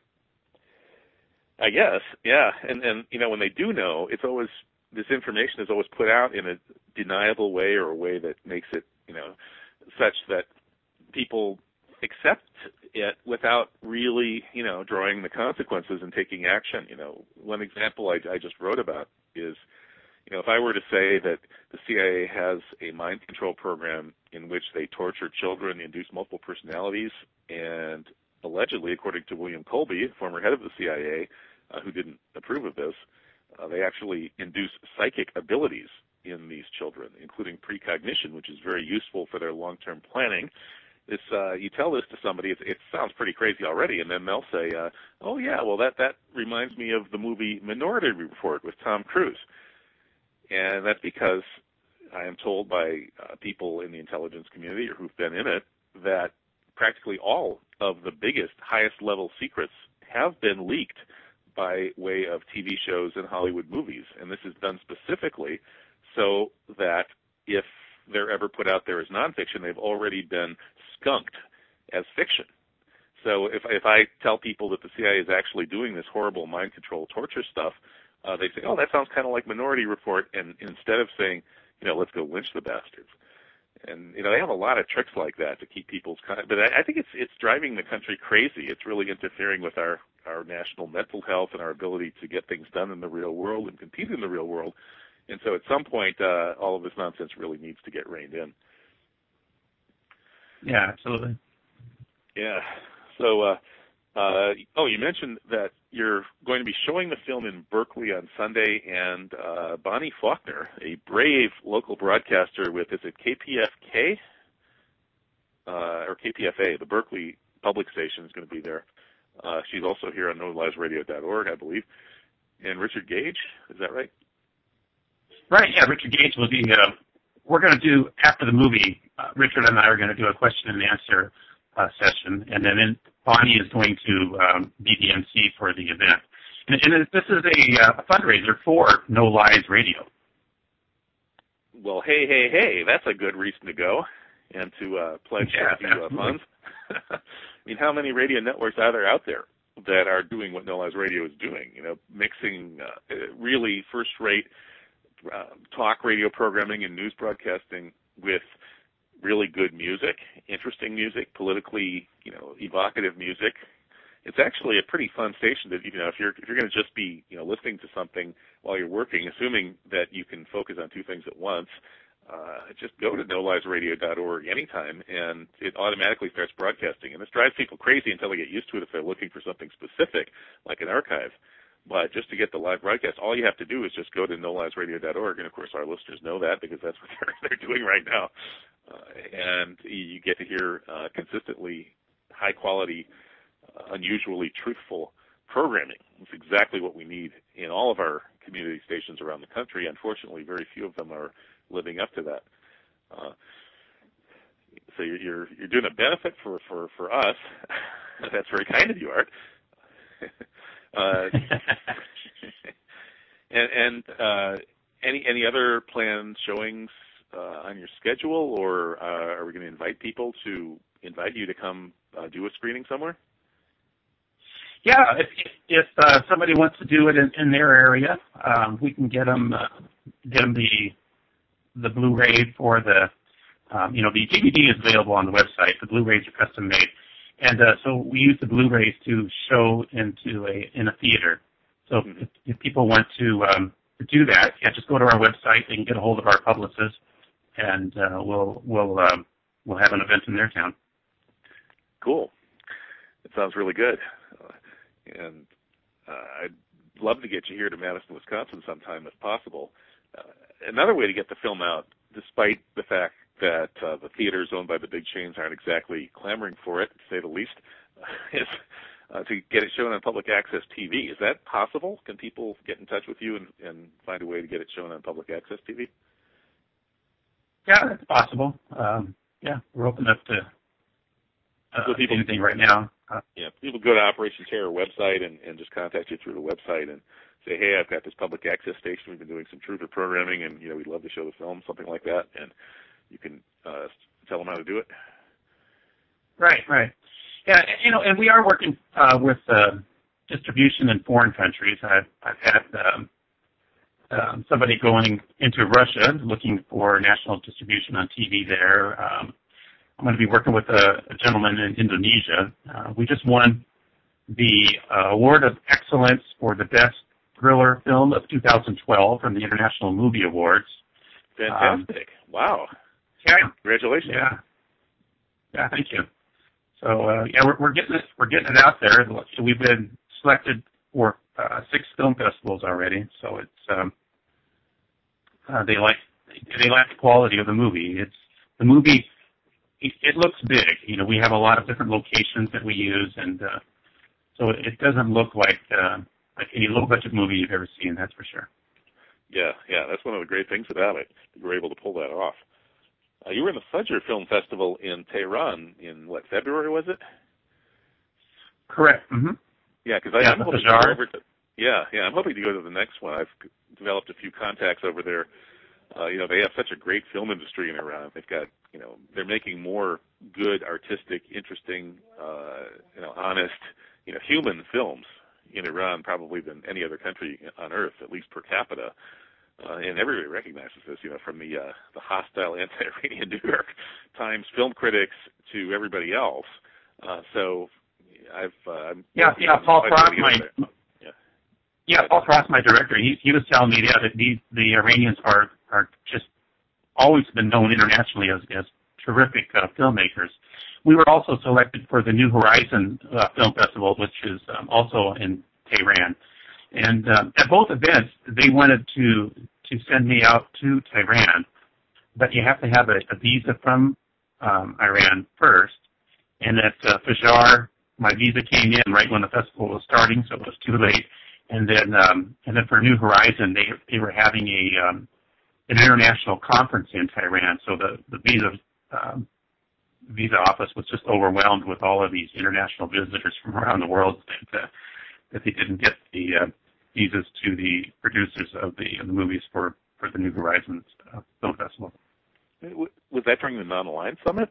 Speaker 1: I guess, yeah. And, and you know, when they do know, it's always, this information is always put out in a deniable way or a way that makes it, you know, such that people accept it without really, you know, drawing the consequences and taking action. You know, one example I, I just wrote about is, you know, if I were to say that the C I A has a mind control program in which they torture children, induce multiple personalities, and allegedly, according to William Colby, former head of the C I A, uh, who didn't approve of this, uh, they actually induce psychic abilities in these children, including precognition, which is very useful for their long-term planning. This, uh, you tell this to somebody, it, it sounds pretty crazy already, and then they'll say, uh, oh yeah, well that, that reminds me of the movie Minority Report with Tom Cruise. And that's because I am told by uh, people in the intelligence community or who've been in it that practically all of the biggest, highest-level secrets have been leaked by way of T V shows and Hollywood movies. And this is done specifically so that if they're ever put out there as nonfiction, they've already been skunked as fiction. So if, if I tell people that the C I A is actually doing this horrible mind control torture stuff, uh, they say, oh, that sounds kind of like Minority Report, and instead of saying, you know, let's go lynch the bastards. And, you know, they have a lot of tricks like that to keep people's kind of, but I, I think it's it's driving the country crazy. It's really interfering with our, our national mental health and our ability to get things done in the real world and compete in the real world. And so at some point, uh, all of this nonsense really needs to get reined in.
Speaker 2: Yeah, absolutely.
Speaker 1: Yeah. So, uh, uh, oh, you mentioned that you're going to be showing the film in Berkeley on Sunday, and uh, Bonnie Faulkner, a brave local broadcaster with, is it K P F K? Uh, or K P F A, the Berkeley public station, is going to be there. Uh, she's also here on no lies radio dot org, I believe. And Richard Gage, is that right?
Speaker 2: Right, yeah, Richard Gage will be, uh, we're going to do, after the movie, uh, Richard and I are going to do a question and answer uh, session, and then in, Bonnie is going to um, be the M C for the event. And, and this is a, uh, a fundraiser for No Lies Radio.
Speaker 1: Well, hey, hey, hey, that's a good reason to go and to uh, pledge
Speaker 2: yeah,
Speaker 1: a few uh, funds. I mean, how many radio networks are there out there that are doing what No Lies Radio is doing, you know, mixing uh, really first-rate uh, talk radio programming and news broadcasting with really good music, interesting music, politically, you know, evocative music. It's actually a pretty fun station that, you know, if you're if you're going to just be, you know, listening to something while you're working, assuming that you can focus on two things at once, uh, just go to no lies radio dot org anytime, and it automatically starts broadcasting. And this drives people crazy until they get used to it if they're looking for something specific, like an archive. But just to get the live broadcast, all you have to do is just go to no lies radio dot org, and of course our listeners know that because that's what they're, they're doing right now. Uh, and you get to hear uh, consistently high-quality, uh, unusually truthful programming. It's exactly what we need in all of our community stations around the country. Unfortunately, very few of them are living up to that. Uh, so you're, you're you're doing a benefit for, for, for us. That's very kind of you, Art. uh, and and uh, any any other planned showings Uh, on your schedule, or uh, are we going to invite people to invite you to come uh, do a screening somewhere?
Speaker 2: Yeah, if, if uh, somebody wants to do it in, in their area, um, we can get them uh, get them the the Blu-ray for the um, you know the D V D is available on the website. The Blu-rays are custom made, And uh, so we use the Blu-rays to show into a in a theater. So mm-hmm. if, if people want to, um, to do that, yeah, just go to our website. They can get a hold of our publicist, and uh, we'll we'll um, we'll have an event in their town.
Speaker 1: Cool. It sounds really good, uh, and uh, I'd love to get you here to Madison, Wisconsin sometime if possible. Uh, another way to get the film out, despite the fact that uh, the theaters owned by the big chains aren't exactly clamoring for it, to say the least, uh, is uh, to get it shown on public access T V. Is that possible? Can people get in touch with you and, and find a way to get it shown on public access T V?
Speaker 2: Yeah, that's possible. Um, yeah, we're open up to uh,
Speaker 1: so people,
Speaker 2: anything right now. Uh,
Speaker 1: yeah, people go to Operation Terror website and, and just contact you through the website and say, hey, I've got this public access station. We've been doing some truther programming, and you know we'd love to show the film, something like that. And you can uh, tell them how to do it.
Speaker 2: Right, right. Yeah, you know, and we are working uh, with uh, distribution in foreign countries. I've, I've had um, um, somebody going into Russia looking for national distribution on T V there. Um, I'm going to be working with a, a gentleman in Indonesia. Uh, we just won the uh, Award of Excellence for the Best Thriller Film of two thousand twelve from the International Movie Awards.
Speaker 1: Fantastic. Um, wow.
Speaker 2: Yeah.
Speaker 1: Congratulations.
Speaker 2: Yeah. Yeah, thank you. So, uh, yeah, we're, we're getting it, we're getting it out there. We've been selected for uh, six film festivals already. So it's, um, uh, they like, they like the quality of the movie. It's, the movie, it, it looks big. You know, we have a lot of different locations that we use, and, uh, so it doesn't look like, uh, like any low budget movie you've ever seen, that's for sure.
Speaker 1: Yeah, yeah, that's one of the great things about it. You were able to pull that off. Uh, you were in the Fudger Film Festival in Tehran in, what, February, was it?
Speaker 2: Correct. Mm-hmm.
Speaker 1: Yeah, because
Speaker 2: yeah,
Speaker 1: I'm hoping to go over to, yeah, yeah, I'm hoping to go to the next one. I've developed a few contacts over there. Uh, you know, they have such a great film industry in Iran. They've got, you know, they're making more good, artistic, interesting, uh, you know, honest, you know, human films in Iran probably than any other country on earth, at least per capita. Uh, and everybody recognizes this, you know, from the uh, the hostile anti-Iranian New York Times film critics to everybody else. Uh, so I've uh,
Speaker 2: yeah yeah Paul Frost, my
Speaker 1: yeah
Speaker 2: yeah Paul Frost, my director, he he was telling me yeah, that these the Iranians are are just always been known internationally as as terrific uh, filmmakers. We were also selected for the New Horizon uh, Film Festival, which is um, also in Tehran. And um, at both events, they wanted to to send me out to Tehran, but you have to have a, a visa from um, Iran first. And at uh, Fajar, my visa came in right when the festival was starting, so it was too late. And then um, and then for New Horizon, they they were having a um, an international conference in Tehran, so the the visa um, visa office was just overwhelmed with all of these international visitors from around the world that uh, that they didn't get the uh, visas to the producers of the, of the movies for, for the New Horizons uh, Film Festival.
Speaker 1: Was that during the Non-Aligned Summit?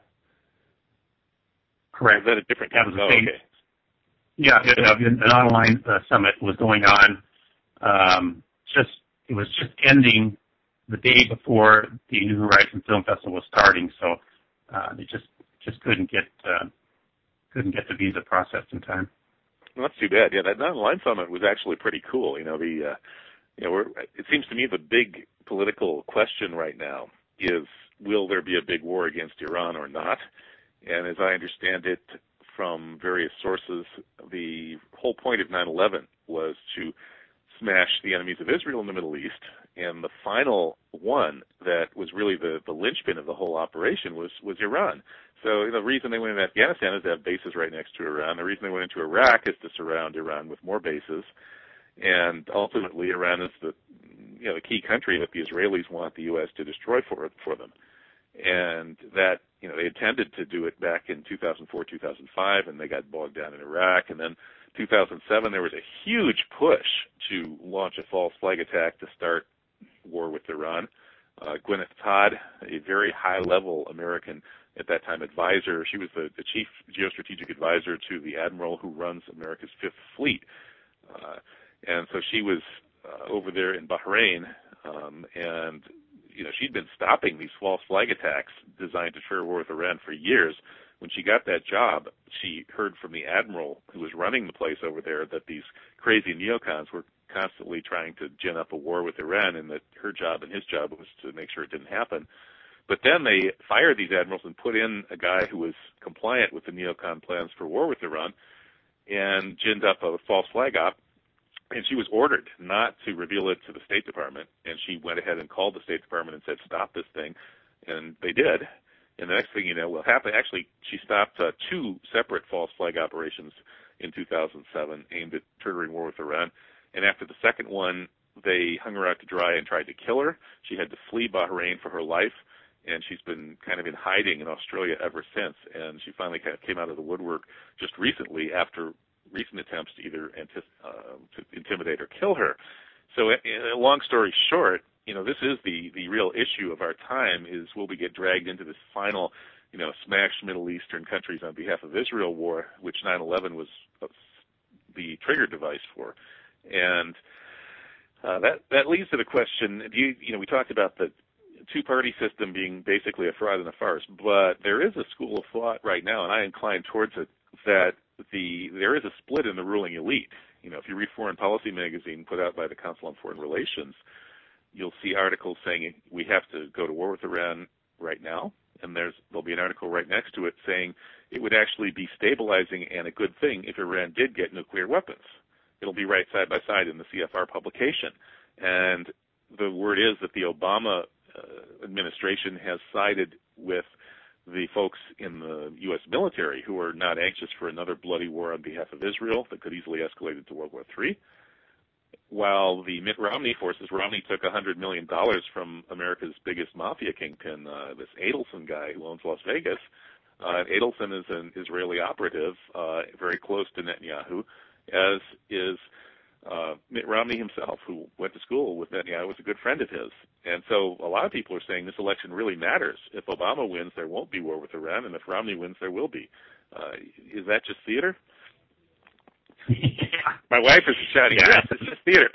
Speaker 2: Correct.
Speaker 1: Or was that a different
Speaker 2: That was the
Speaker 1: oh,
Speaker 2: same.
Speaker 1: Okay.
Speaker 2: Yeah, it, uh, the Non-Aligned uh, Summit was going on. Um, just it was just ending the day before the New Horizons Film Festival was starting, so uh, they just just couldn't get uh, couldn't get the visa processed in time.
Speaker 1: Well, that's too bad. Yeah, that Non-Aligned Summit was actually pretty cool. You know, the uh, you know, we're, it seems to me the big political question right now is, will there be a big war against Iran or not? And as I understand it from various sources, the whole point of nine eleven was to smash the enemies of Israel in the Middle East, and the final one that was really the, the linchpin of the whole operation was, was Iran. So the reason they went into Afghanistan is to have bases right next to Iran. The reason they went into Iraq is to surround Iran with more bases. And ultimately, Iran is the, you know, the key country that the Israelis want the U S to destroy for for them. And that, you know, they intended to do it back in two thousand four, two thousand five, and they got bogged down in Iraq. And then two thousand seven, there was a huge push to launch a false flag attack to start war with Iran. Uh, Gwyneth Todd, a very high-level American at that time advisor, she was the, the chief geostrategic advisor to the admiral who runs America's Fifth Fleet. Uh, and so she was uh, over there in Bahrain, um, and you know she'd been stopping these false flag attacks designed to trigger war with Iran for years. when she got that job, she heard from the admiral who was running the place over there that these crazy neocons were constantly trying to gin up a war with Iran, and that her job and his job was to make sure it didn't happen. But then they fired these admirals and put in a guy who was compliant with the neocon plans for war with Iran and ginned up a false flag op. And she was ordered not to reveal it to the State Department. And she went ahead and called the State Department and said, stop this thing. And they did. And the next thing you know will happen. Actually, she stopped uh, two separate false flag operations in two thousand seven aimed at triggering war with Iran. And after the second one, they hung her out to dry and tried to kill her. She had to flee Bahrain for her life. And she's been kind of in hiding in Australia ever since. And she finally kind of came out of the woodwork just recently after recent attempts to either antis- uh, to intimidate or kill her. So, uh, long story short, you know, this is the, the real issue of our time is will we get dragged into this final, you know, smash Middle Eastern countries on behalf of Israel war, which nine eleven was the trigger device for. And uh, that, that leads to the question, do you, you know, we talked about the two-party system being basically a fraud and a farce, but there is a school of thought right now, and I incline towards it, that the there is a split in the ruling elite. You know, if you read Foreign Policy magazine put out by the Council on Foreign Relations, you'll see articles saying we have to go to war with Iran right now, and there's there'll be an article right next to it saying it would actually be stabilizing and a good thing if Iran did get nuclear weapons. It'll be right side by side in the C F R publication. And the word is that the Obama uh, administration has sided with the folks in the U S military who are not anxious for another bloody war on behalf of Israel that could easily escalate into World War Three. While the Mitt Romney forces, Romney took one hundred million dollars from America's biggest mafia kingpin, uh, this Adelson guy who owns Las Vegas. Uh, Adelson is an Israeli operative, uh, very close to Netanyahu, as is uh, Mitt Romney himself, who went to school with Netanyahu, was a good friend of his. And so a lot of people are saying this election really matters. If Obama wins, there won't be war with Iran, and if Romney wins, there will be. Uh, is that just theater? My wife is shouting,
Speaker 2: yeah.
Speaker 1: yes, it's just theater.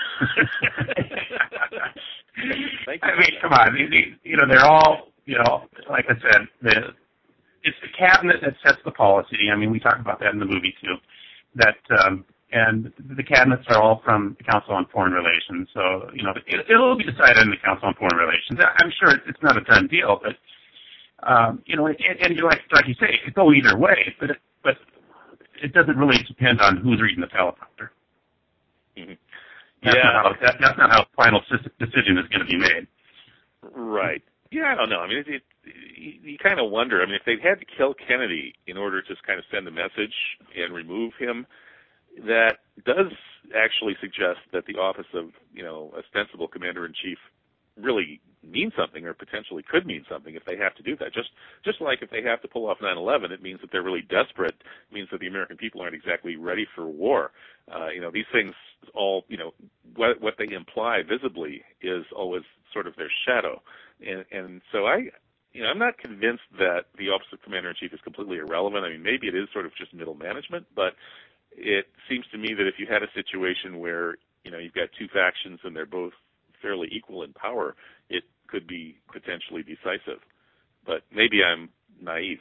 Speaker 1: Thank you.
Speaker 2: I mean, come on. You know, they're all, you know, like I said, the, it's the cabinet that sets the policy. I mean, we talk about that in the movie, too. That, um, and the cabinets are all from the Council on Foreign Relations. So, you know, it, it'll be decided in the Council on Foreign Relations. I'm sure it's not a done deal, but, um, you know, and, and like, like you say, it could go either way, but, it, but it doesn't really depend on who's reading the teleprompter.
Speaker 1: Mm-hmm.
Speaker 2: That's
Speaker 1: yeah.
Speaker 2: Not how, that, that's not how the final decision is going to be made.
Speaker 1: Right. Yeah, I don't know. I mean, it, it, you, you kind of wonder. I mean, if they had to kill Kennedy in order to just kind of send a message and remove him, that does actually suggest that the office of, you know, ostensible commander-in-chief really means something, or potentially could mean something if they have to do that. Just just like if they have to pull off nine eleven, it means that they're really desperate. It means that the American people aren't exactly ready for war. Uh, you know, these things all, you know, what, what they imply visibly is always sort of their shadow. And, and so I, you know, I'm not convinced that the office of commander-in-chief is completely irrelevant. I mean, maybe it is sort of just middle management, but it seems to me that if you had a situation where, you know, you've got two factions and they're both fairly equal in power, it could be potentially decisive. But maybe I'm naive.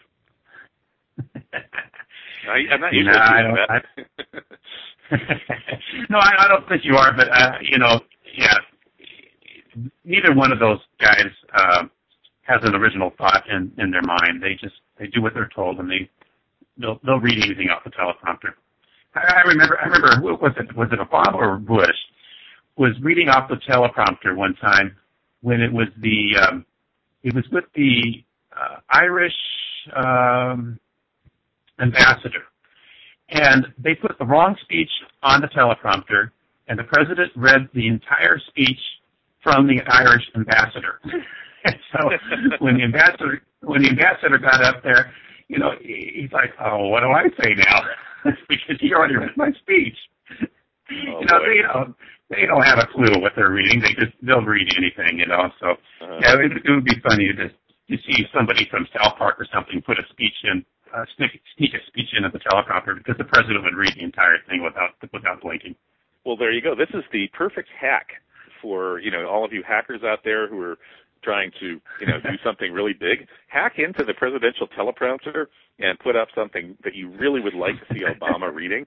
Speaker 1: I, I'm not usually
Speaker 2: no, I don't,
Speaker 1: that.
Speaker 2: I, no, I, I don't think you are, but, uh, you know, yeah, neither one of those guys uh, has an original thought in, in their mind. They just, they do what they're told, and they, they'll, they'll read anything off the teleprompter. I, I remember, I remember, was it, was it Obama or Bush was reading off the teleprompter one time when it was the, um, it was with the uh, Irish um, ambassador. And they put the wrong speech on the teleprompter, and the president read the entire speech from the Irish ambassador. And so when the ambassador, when the ambassador got up there, you know, he's like, oh, what do I say now? Because he already read my speech.
Speaker 1: Oh,
Speaker 2: you know,
Speaker 1: boy.
Speaker 2: they don't, they don't have a clue what they're reading. They just, they'll read anything, you know. So, uh-huh. yeah, it, it would be funny to, to see somebody from South Park or something put a speech in, uh, sneak, sneak a speech in at the teleprompter, because the president would read the entire thing without, without blinking.
Speaker 1: Well, there you go. This is the perfect hack for, you know, all of you hackers out there who are trying to, you know, do something really big, hack into the presidential teleprompter and put up something that you really would like to see Obama reading.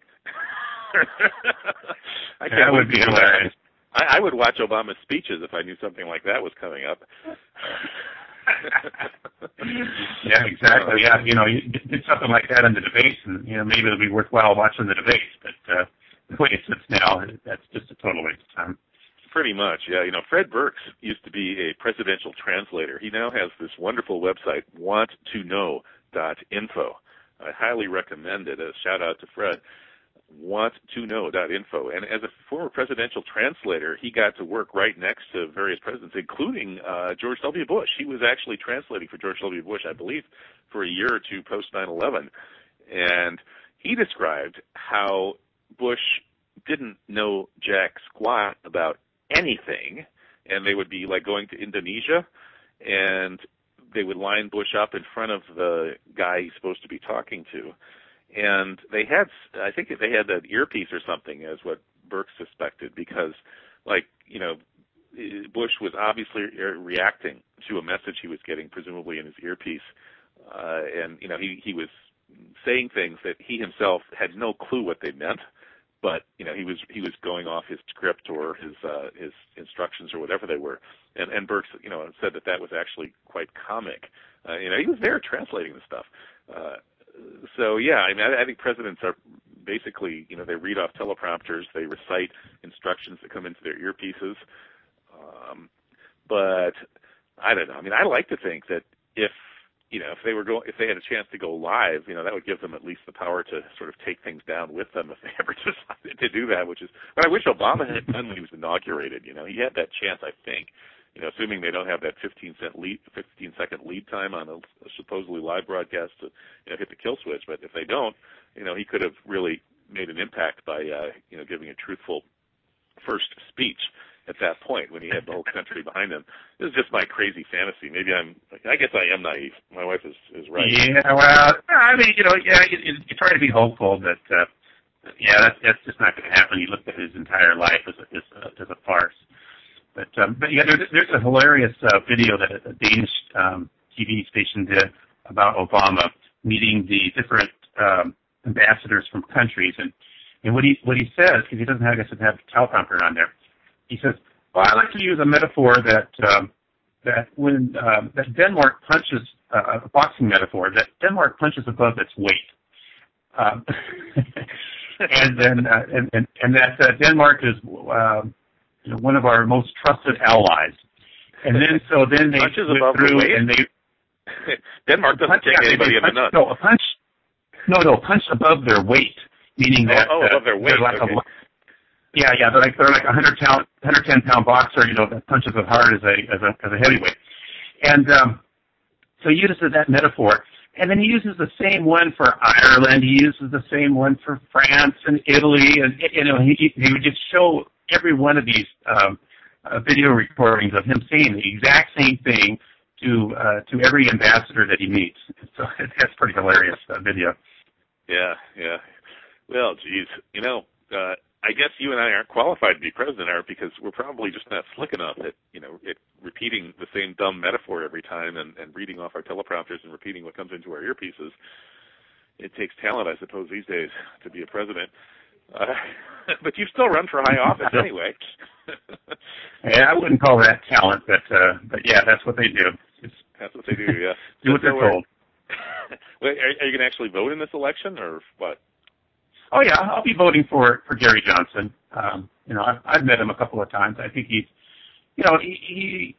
Speaker 1: I can't
Speaker 2: that would be hilarious.
Speaker 1: I, I would watch Obama's speeches if I knew something like that was coming up.
Speaker 2: Yeah, exactly. Yeah, you know, you did something like that in the debates, and you know, maybe it'll be worthwhile watching the debates. But uh, the way it sits now, that's just a total waste of time.
Speaker 1: Pretty much, yeah. You know, Fred Burks used to be a presidential translator. He now has this wonderful website, want to know dot info. I highly recommend it. A shout out to Fred. want to know dot info. And as a former presidential translator, he got to work right next to various presidents, including uh, George W. Bush. He was actually translating for George W. Bush, I believe, for a year or two post nine eleven. And he described how Bush didn't know jack squat about anything, and they would be like going to Indonesia, and they would line Bush up in front of the guy he's supposed to be talking to. And they had, I think they had an earpiece or something, as what Burke suspected, because, like, you know, Bush was obviously reacting to a message he was getting, presumably in his earpiece, uh, and, you know, he, he was saying things that he himself had no clue what they meant, but, you know, he was he was going off his script or his uh, his instructions or whatever they were. And, and Burke, you know, said that that was actually quite comic. Uh, you know, he was there translating the stuff. Uh, so, yeah, I mean, I, I think presidents are basically, you know, they read off teleprompters, they recite instructions that come into their earpieces. Um, but I don't know. I mean, I like to think that if, you know, if they were go, if they had a chance to go live, you know, that would give them at least the power to sort of take things down with them if they ever decided to do that, which is what I wish Obama had done when he was inaugurated. You know, he had that chance, I think, you know, assuming they don't have that fifteen cent lead, fifteen second lead time on a, a supposedly live broadcast to, you know, hit the kill switch. But if they don't, you know, he could have really made an impact by, uh, you know, giving a truthful first speech at that point when he had the whole country behind him. This is just my crazy fantasy. Maybe I'm, I guess I am naive. My wife is, is right.
Speaker 2: Yeah, well, I mean, you know, yeah, you, you try to be hopeful that, uh, yeah, that's, that's just not going to happen. You look at his entire life as a, as a, as a farce. But, um, but yeah, there's, there's a hilarious uh, video that a Danish um, T V station did about Obama meeting the different um, ambassadors from countries. And, and what he what he says, because he doesn't have, I guess, have a teleprompter on there, he says, well, I like to use a metaphor that um, that when um, that Denmark punches, uh, a boxing metaphor, that Denmark punches above its weight. Um, and then uh, and, and, and that uh, Denmark is uh, you know, one of our most trusted allies. And then so then they
Speaker 1: punches
Speaker 2: went
Speaker 1: above
Speaker 2: through
Speaker 1: the weight?
Speaker 2: and they
Speaker 1: Denmark doesn't
Speaker 2: punch,
Speaker 1: take
Speaker 2: yeah,
Speaker 1: anybody in the
Speaker 2: punch,
Speaker 1: nuts.
Speaker 2: No, a punch. No, no, punch above their weight, meaning that
Speaker 1: oh, oh,
Speaker 2: uh,
Speaker 1: above their weight.
Speaker 2: Like
Speaker 1: okay.
Speaker 2: a, yeah, yeah, they're like they're like a hundred pound, hundred ten pound boxer, you know, that punches as hard as a as a as a heavyweight. And um, so he uses that metaphor. And then he uses the same one for Ireland. He uses the same one for France and Italy. And, you know, he, he would just show every one of these um, uh, video recordings of him saying the exact same thing to uh, to every ambassador that he meets. So that's pretty hilarious uh, video.
Speaker 1: Yeah, yeah. Well, geez, you know, uh, I guess you and I aren't qualified to be president, Art, because we're probably just not slick enough at, you know, at repeating the same dumb metaphor every time and, and reading off our teleprompters and repeating what comes into our earpieces. It takes talent, I suppose, these days to be a president. Uh, but you still run for high office anyway.
Speaker 2: Yeah, I wouldn't call that talent, but uh, but yeah, that's what they do. It's,
Speaker 1: that's what they do, yeah.
Speaker 2: Do what they're told.
Speaker 1: Wait, are, are you going to actually vote in this election, or what?
Speaker 2: Oh yeah, I'll be voting for, for Gary Johnson. Um, you know, I've, I've met him a couple of times. I think he's, you know, he, he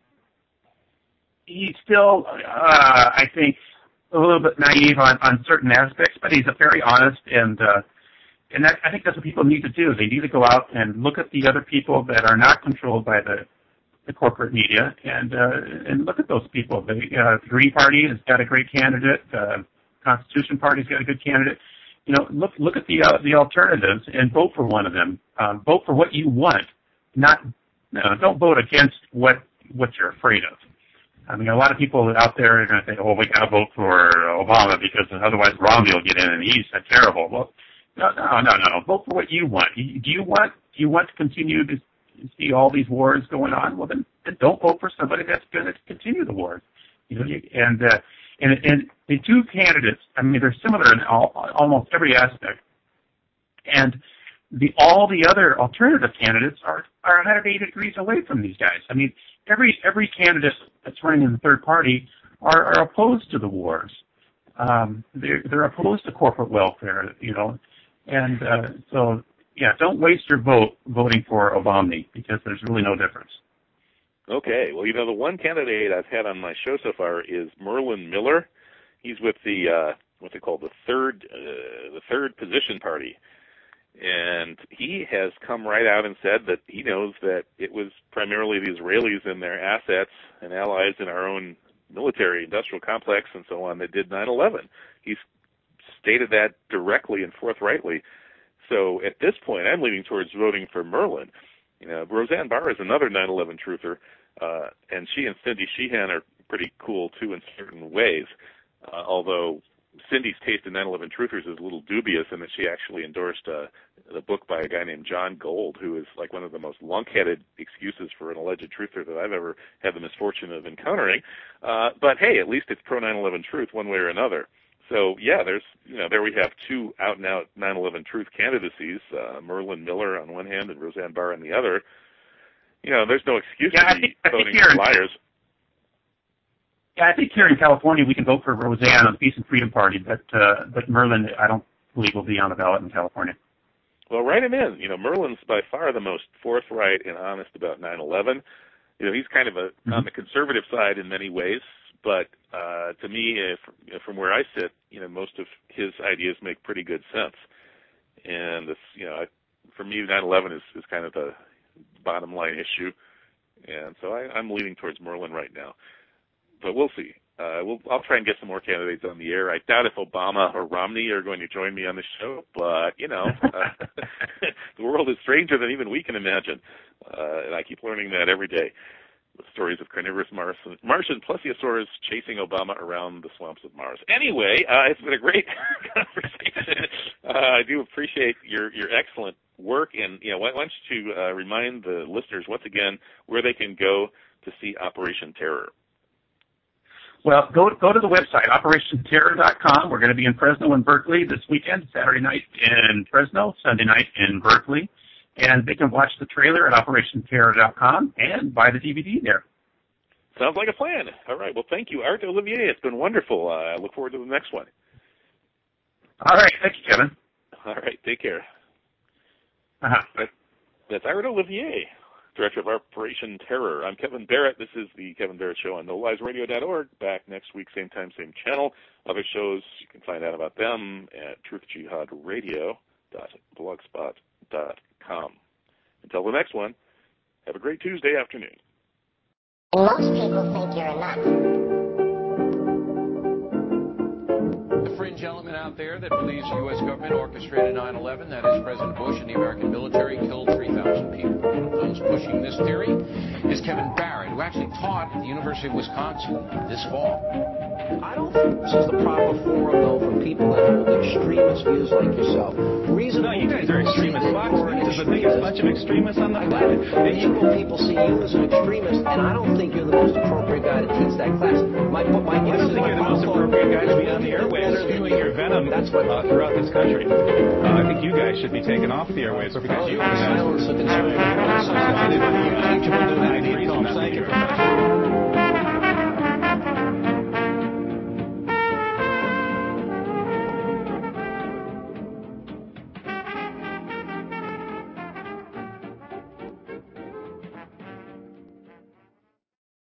Speaker 2: he's still, uh, I think, a little bit naive on, on certain aspects, but he's a very honest and, uh, and that, I think that's what people need to do. They need to go out and look at the other people that are not controlled by the, the corporate media and, uh, and look at those people. The uh, Green Party has got a great candidate. Uh, Constitution Party's got a good candidate. You know, look look at the uh, the alternatives and vote for one of them. Um, vote for what you want, not no, don't vote against what what you're afraid of. I mean, a lot of people out there are going to say, "Oh, we got to vote for Obama because otherwise Romney will get in and he's terrible." Well, no, no, no, no. Vote for what you want. Do you want do you want to continue to see all these wars going on, well, then, then don't vote for somebody that's going to continue the wars. You know, you, and, uh, and and the two candidates, I mean, they're similar in all, almost every aspect. And the all the other alternative candidates are, are one hundred eighty degrees away from these guys. I mean, every every candidate that's running in the third party are, are opposed to the wars. Um, they're, they're opposed to corporate welfare, you know. And uh, so, yeah, don't waste your vote voting for Obama because there's really no difference.
Speaker 1: Okay. Well, you know, the one candidate I've had on my show so far is Merlin Miller. He's with the uh, what they call the third uh, the third position party, and he has come right out and said that he knows that it was primarily the Israelis and their assets and allies in our own military industrial complex and so on that did nine eleven. He's stated that directly and forthrightly. So at this point, I'm leaning towards voting for Merlin. You know, Roseanne Barr is another nine eleven truther, uh, and she and Cindy Sheehan are pretty cool, too, in certain ways, uh, although Cindy's taste in nine eleven truthers is a little dubious in that she actually endorsed uh, the book by a guy named John Gold, who is like one of the most lunkheaded excuses for an alleged truther that I've ever had the misfortune of encountering. Uh, but, hey, at least it's pro nine eleven truth one way or another. So, yeah, there's, you know, there we have two out-and-out nine eleven truth candidacies, uh, Merlin Miller on one hand and Roseanne Barr on the other. You know, there's no excuse
Speaker 2: yeah,
Speaker 1: to
Speaker 2: I
Speaker 1: be
Speaker 2: think, I
Speaker 1: voting
Speaker 2: think
Speaker 1: for liars.
Speaker 2: Yeah, I think here in California we can vote for Roseanne on the Peace and Freedom Party, but uh, but Merlin, I don't believe will be on the ballot in California.
Speaker 1: Well, write him in. You know, Merlin's by far the most forthright and honest about nine eleven. You know, he's kind of a mm-hmm. on the conservative side in many ways, but uh, to me, if, you know, from where I sit, you know, most of his ideas make pretty good sense. And this, you know, I, for me, nine eleven is, is kind of the bottom line issue, and so I, I'm leaning towards Merlin right now. But we'll see. Uh, we'll, I'll try and get some more candidates on the air. I doubt if Obama or Romney are going to join me on the show, but, you know, uh, the world is stranger than even we can imagine, uh, and I keep learning that every day. The stories of carnivorous Martian, Martian plesiosaurs chasing Obama around the swamps of Mars. Anyway, uh, it's been a great conversation. Uh, I do appreciate your, your excellent work, and, you know, why, why don't you uh, remind the listeners once again where they can go to see Operation Terror.
Speaker 2: Well, go go to the website, operation terror dot com. We're going to be in Fresno and Berkeley this weekend, Saturday night in Fresno, Sunday night in Berkeley. And they can watch the trailer at operation terror dot com and buy the D V D there.
Speaker 1: Sounds like a plan. All right. Well, thank you, Art Olivier. It's been wonderful. Uh, I look forward to the next one.
Speaker 2: All right. Thank you, Kevin.
Speaker 1: All right. Take care.
Speaker 2: Uh-huh.
Speaker 1: That, that's Art Olivier, Director of Operation Terror. I'm Kevin Barrett. This is the Kevin Barrett Show on no lies radio dot org. Back next week, same time, same channel. Other shows, you can find out about them at truth jihad radio dot blogspot dot com. Until the next one, have a great Tuesday afternoon.
Speaker 3: Most people think you're a nut.
Speaker 4: The fringe element out there that believes the U S government orchestrated nine eleven, that is President Bush and the American military killed three thousand people. One of those pushing this theory is Kevin Barrett, who actually taught at the University of Wisconsin this fall.
Speaker 5: I don't think this is the proper forum, though, for people that hold extremist views like yourself. Reason
Speaker 6: no, you guys are extremists. Fox News is the biggest bunch of extremists on the planet.
Speaker 5: Reasonable people see you as an extremist, and I don't think you're the most appropriate guy to teach that class. My, my
Speaker 6: well, I don't think you're the most appropriate guy to be on the airwaves spewing your venom That's what, uh, throughout this country. Uh, I think you guys should be taken off the airwaves because you
Speaker 5: silence the conservative.
Speaker 6: I didn't. You teach them to do that. Thank you, Professor.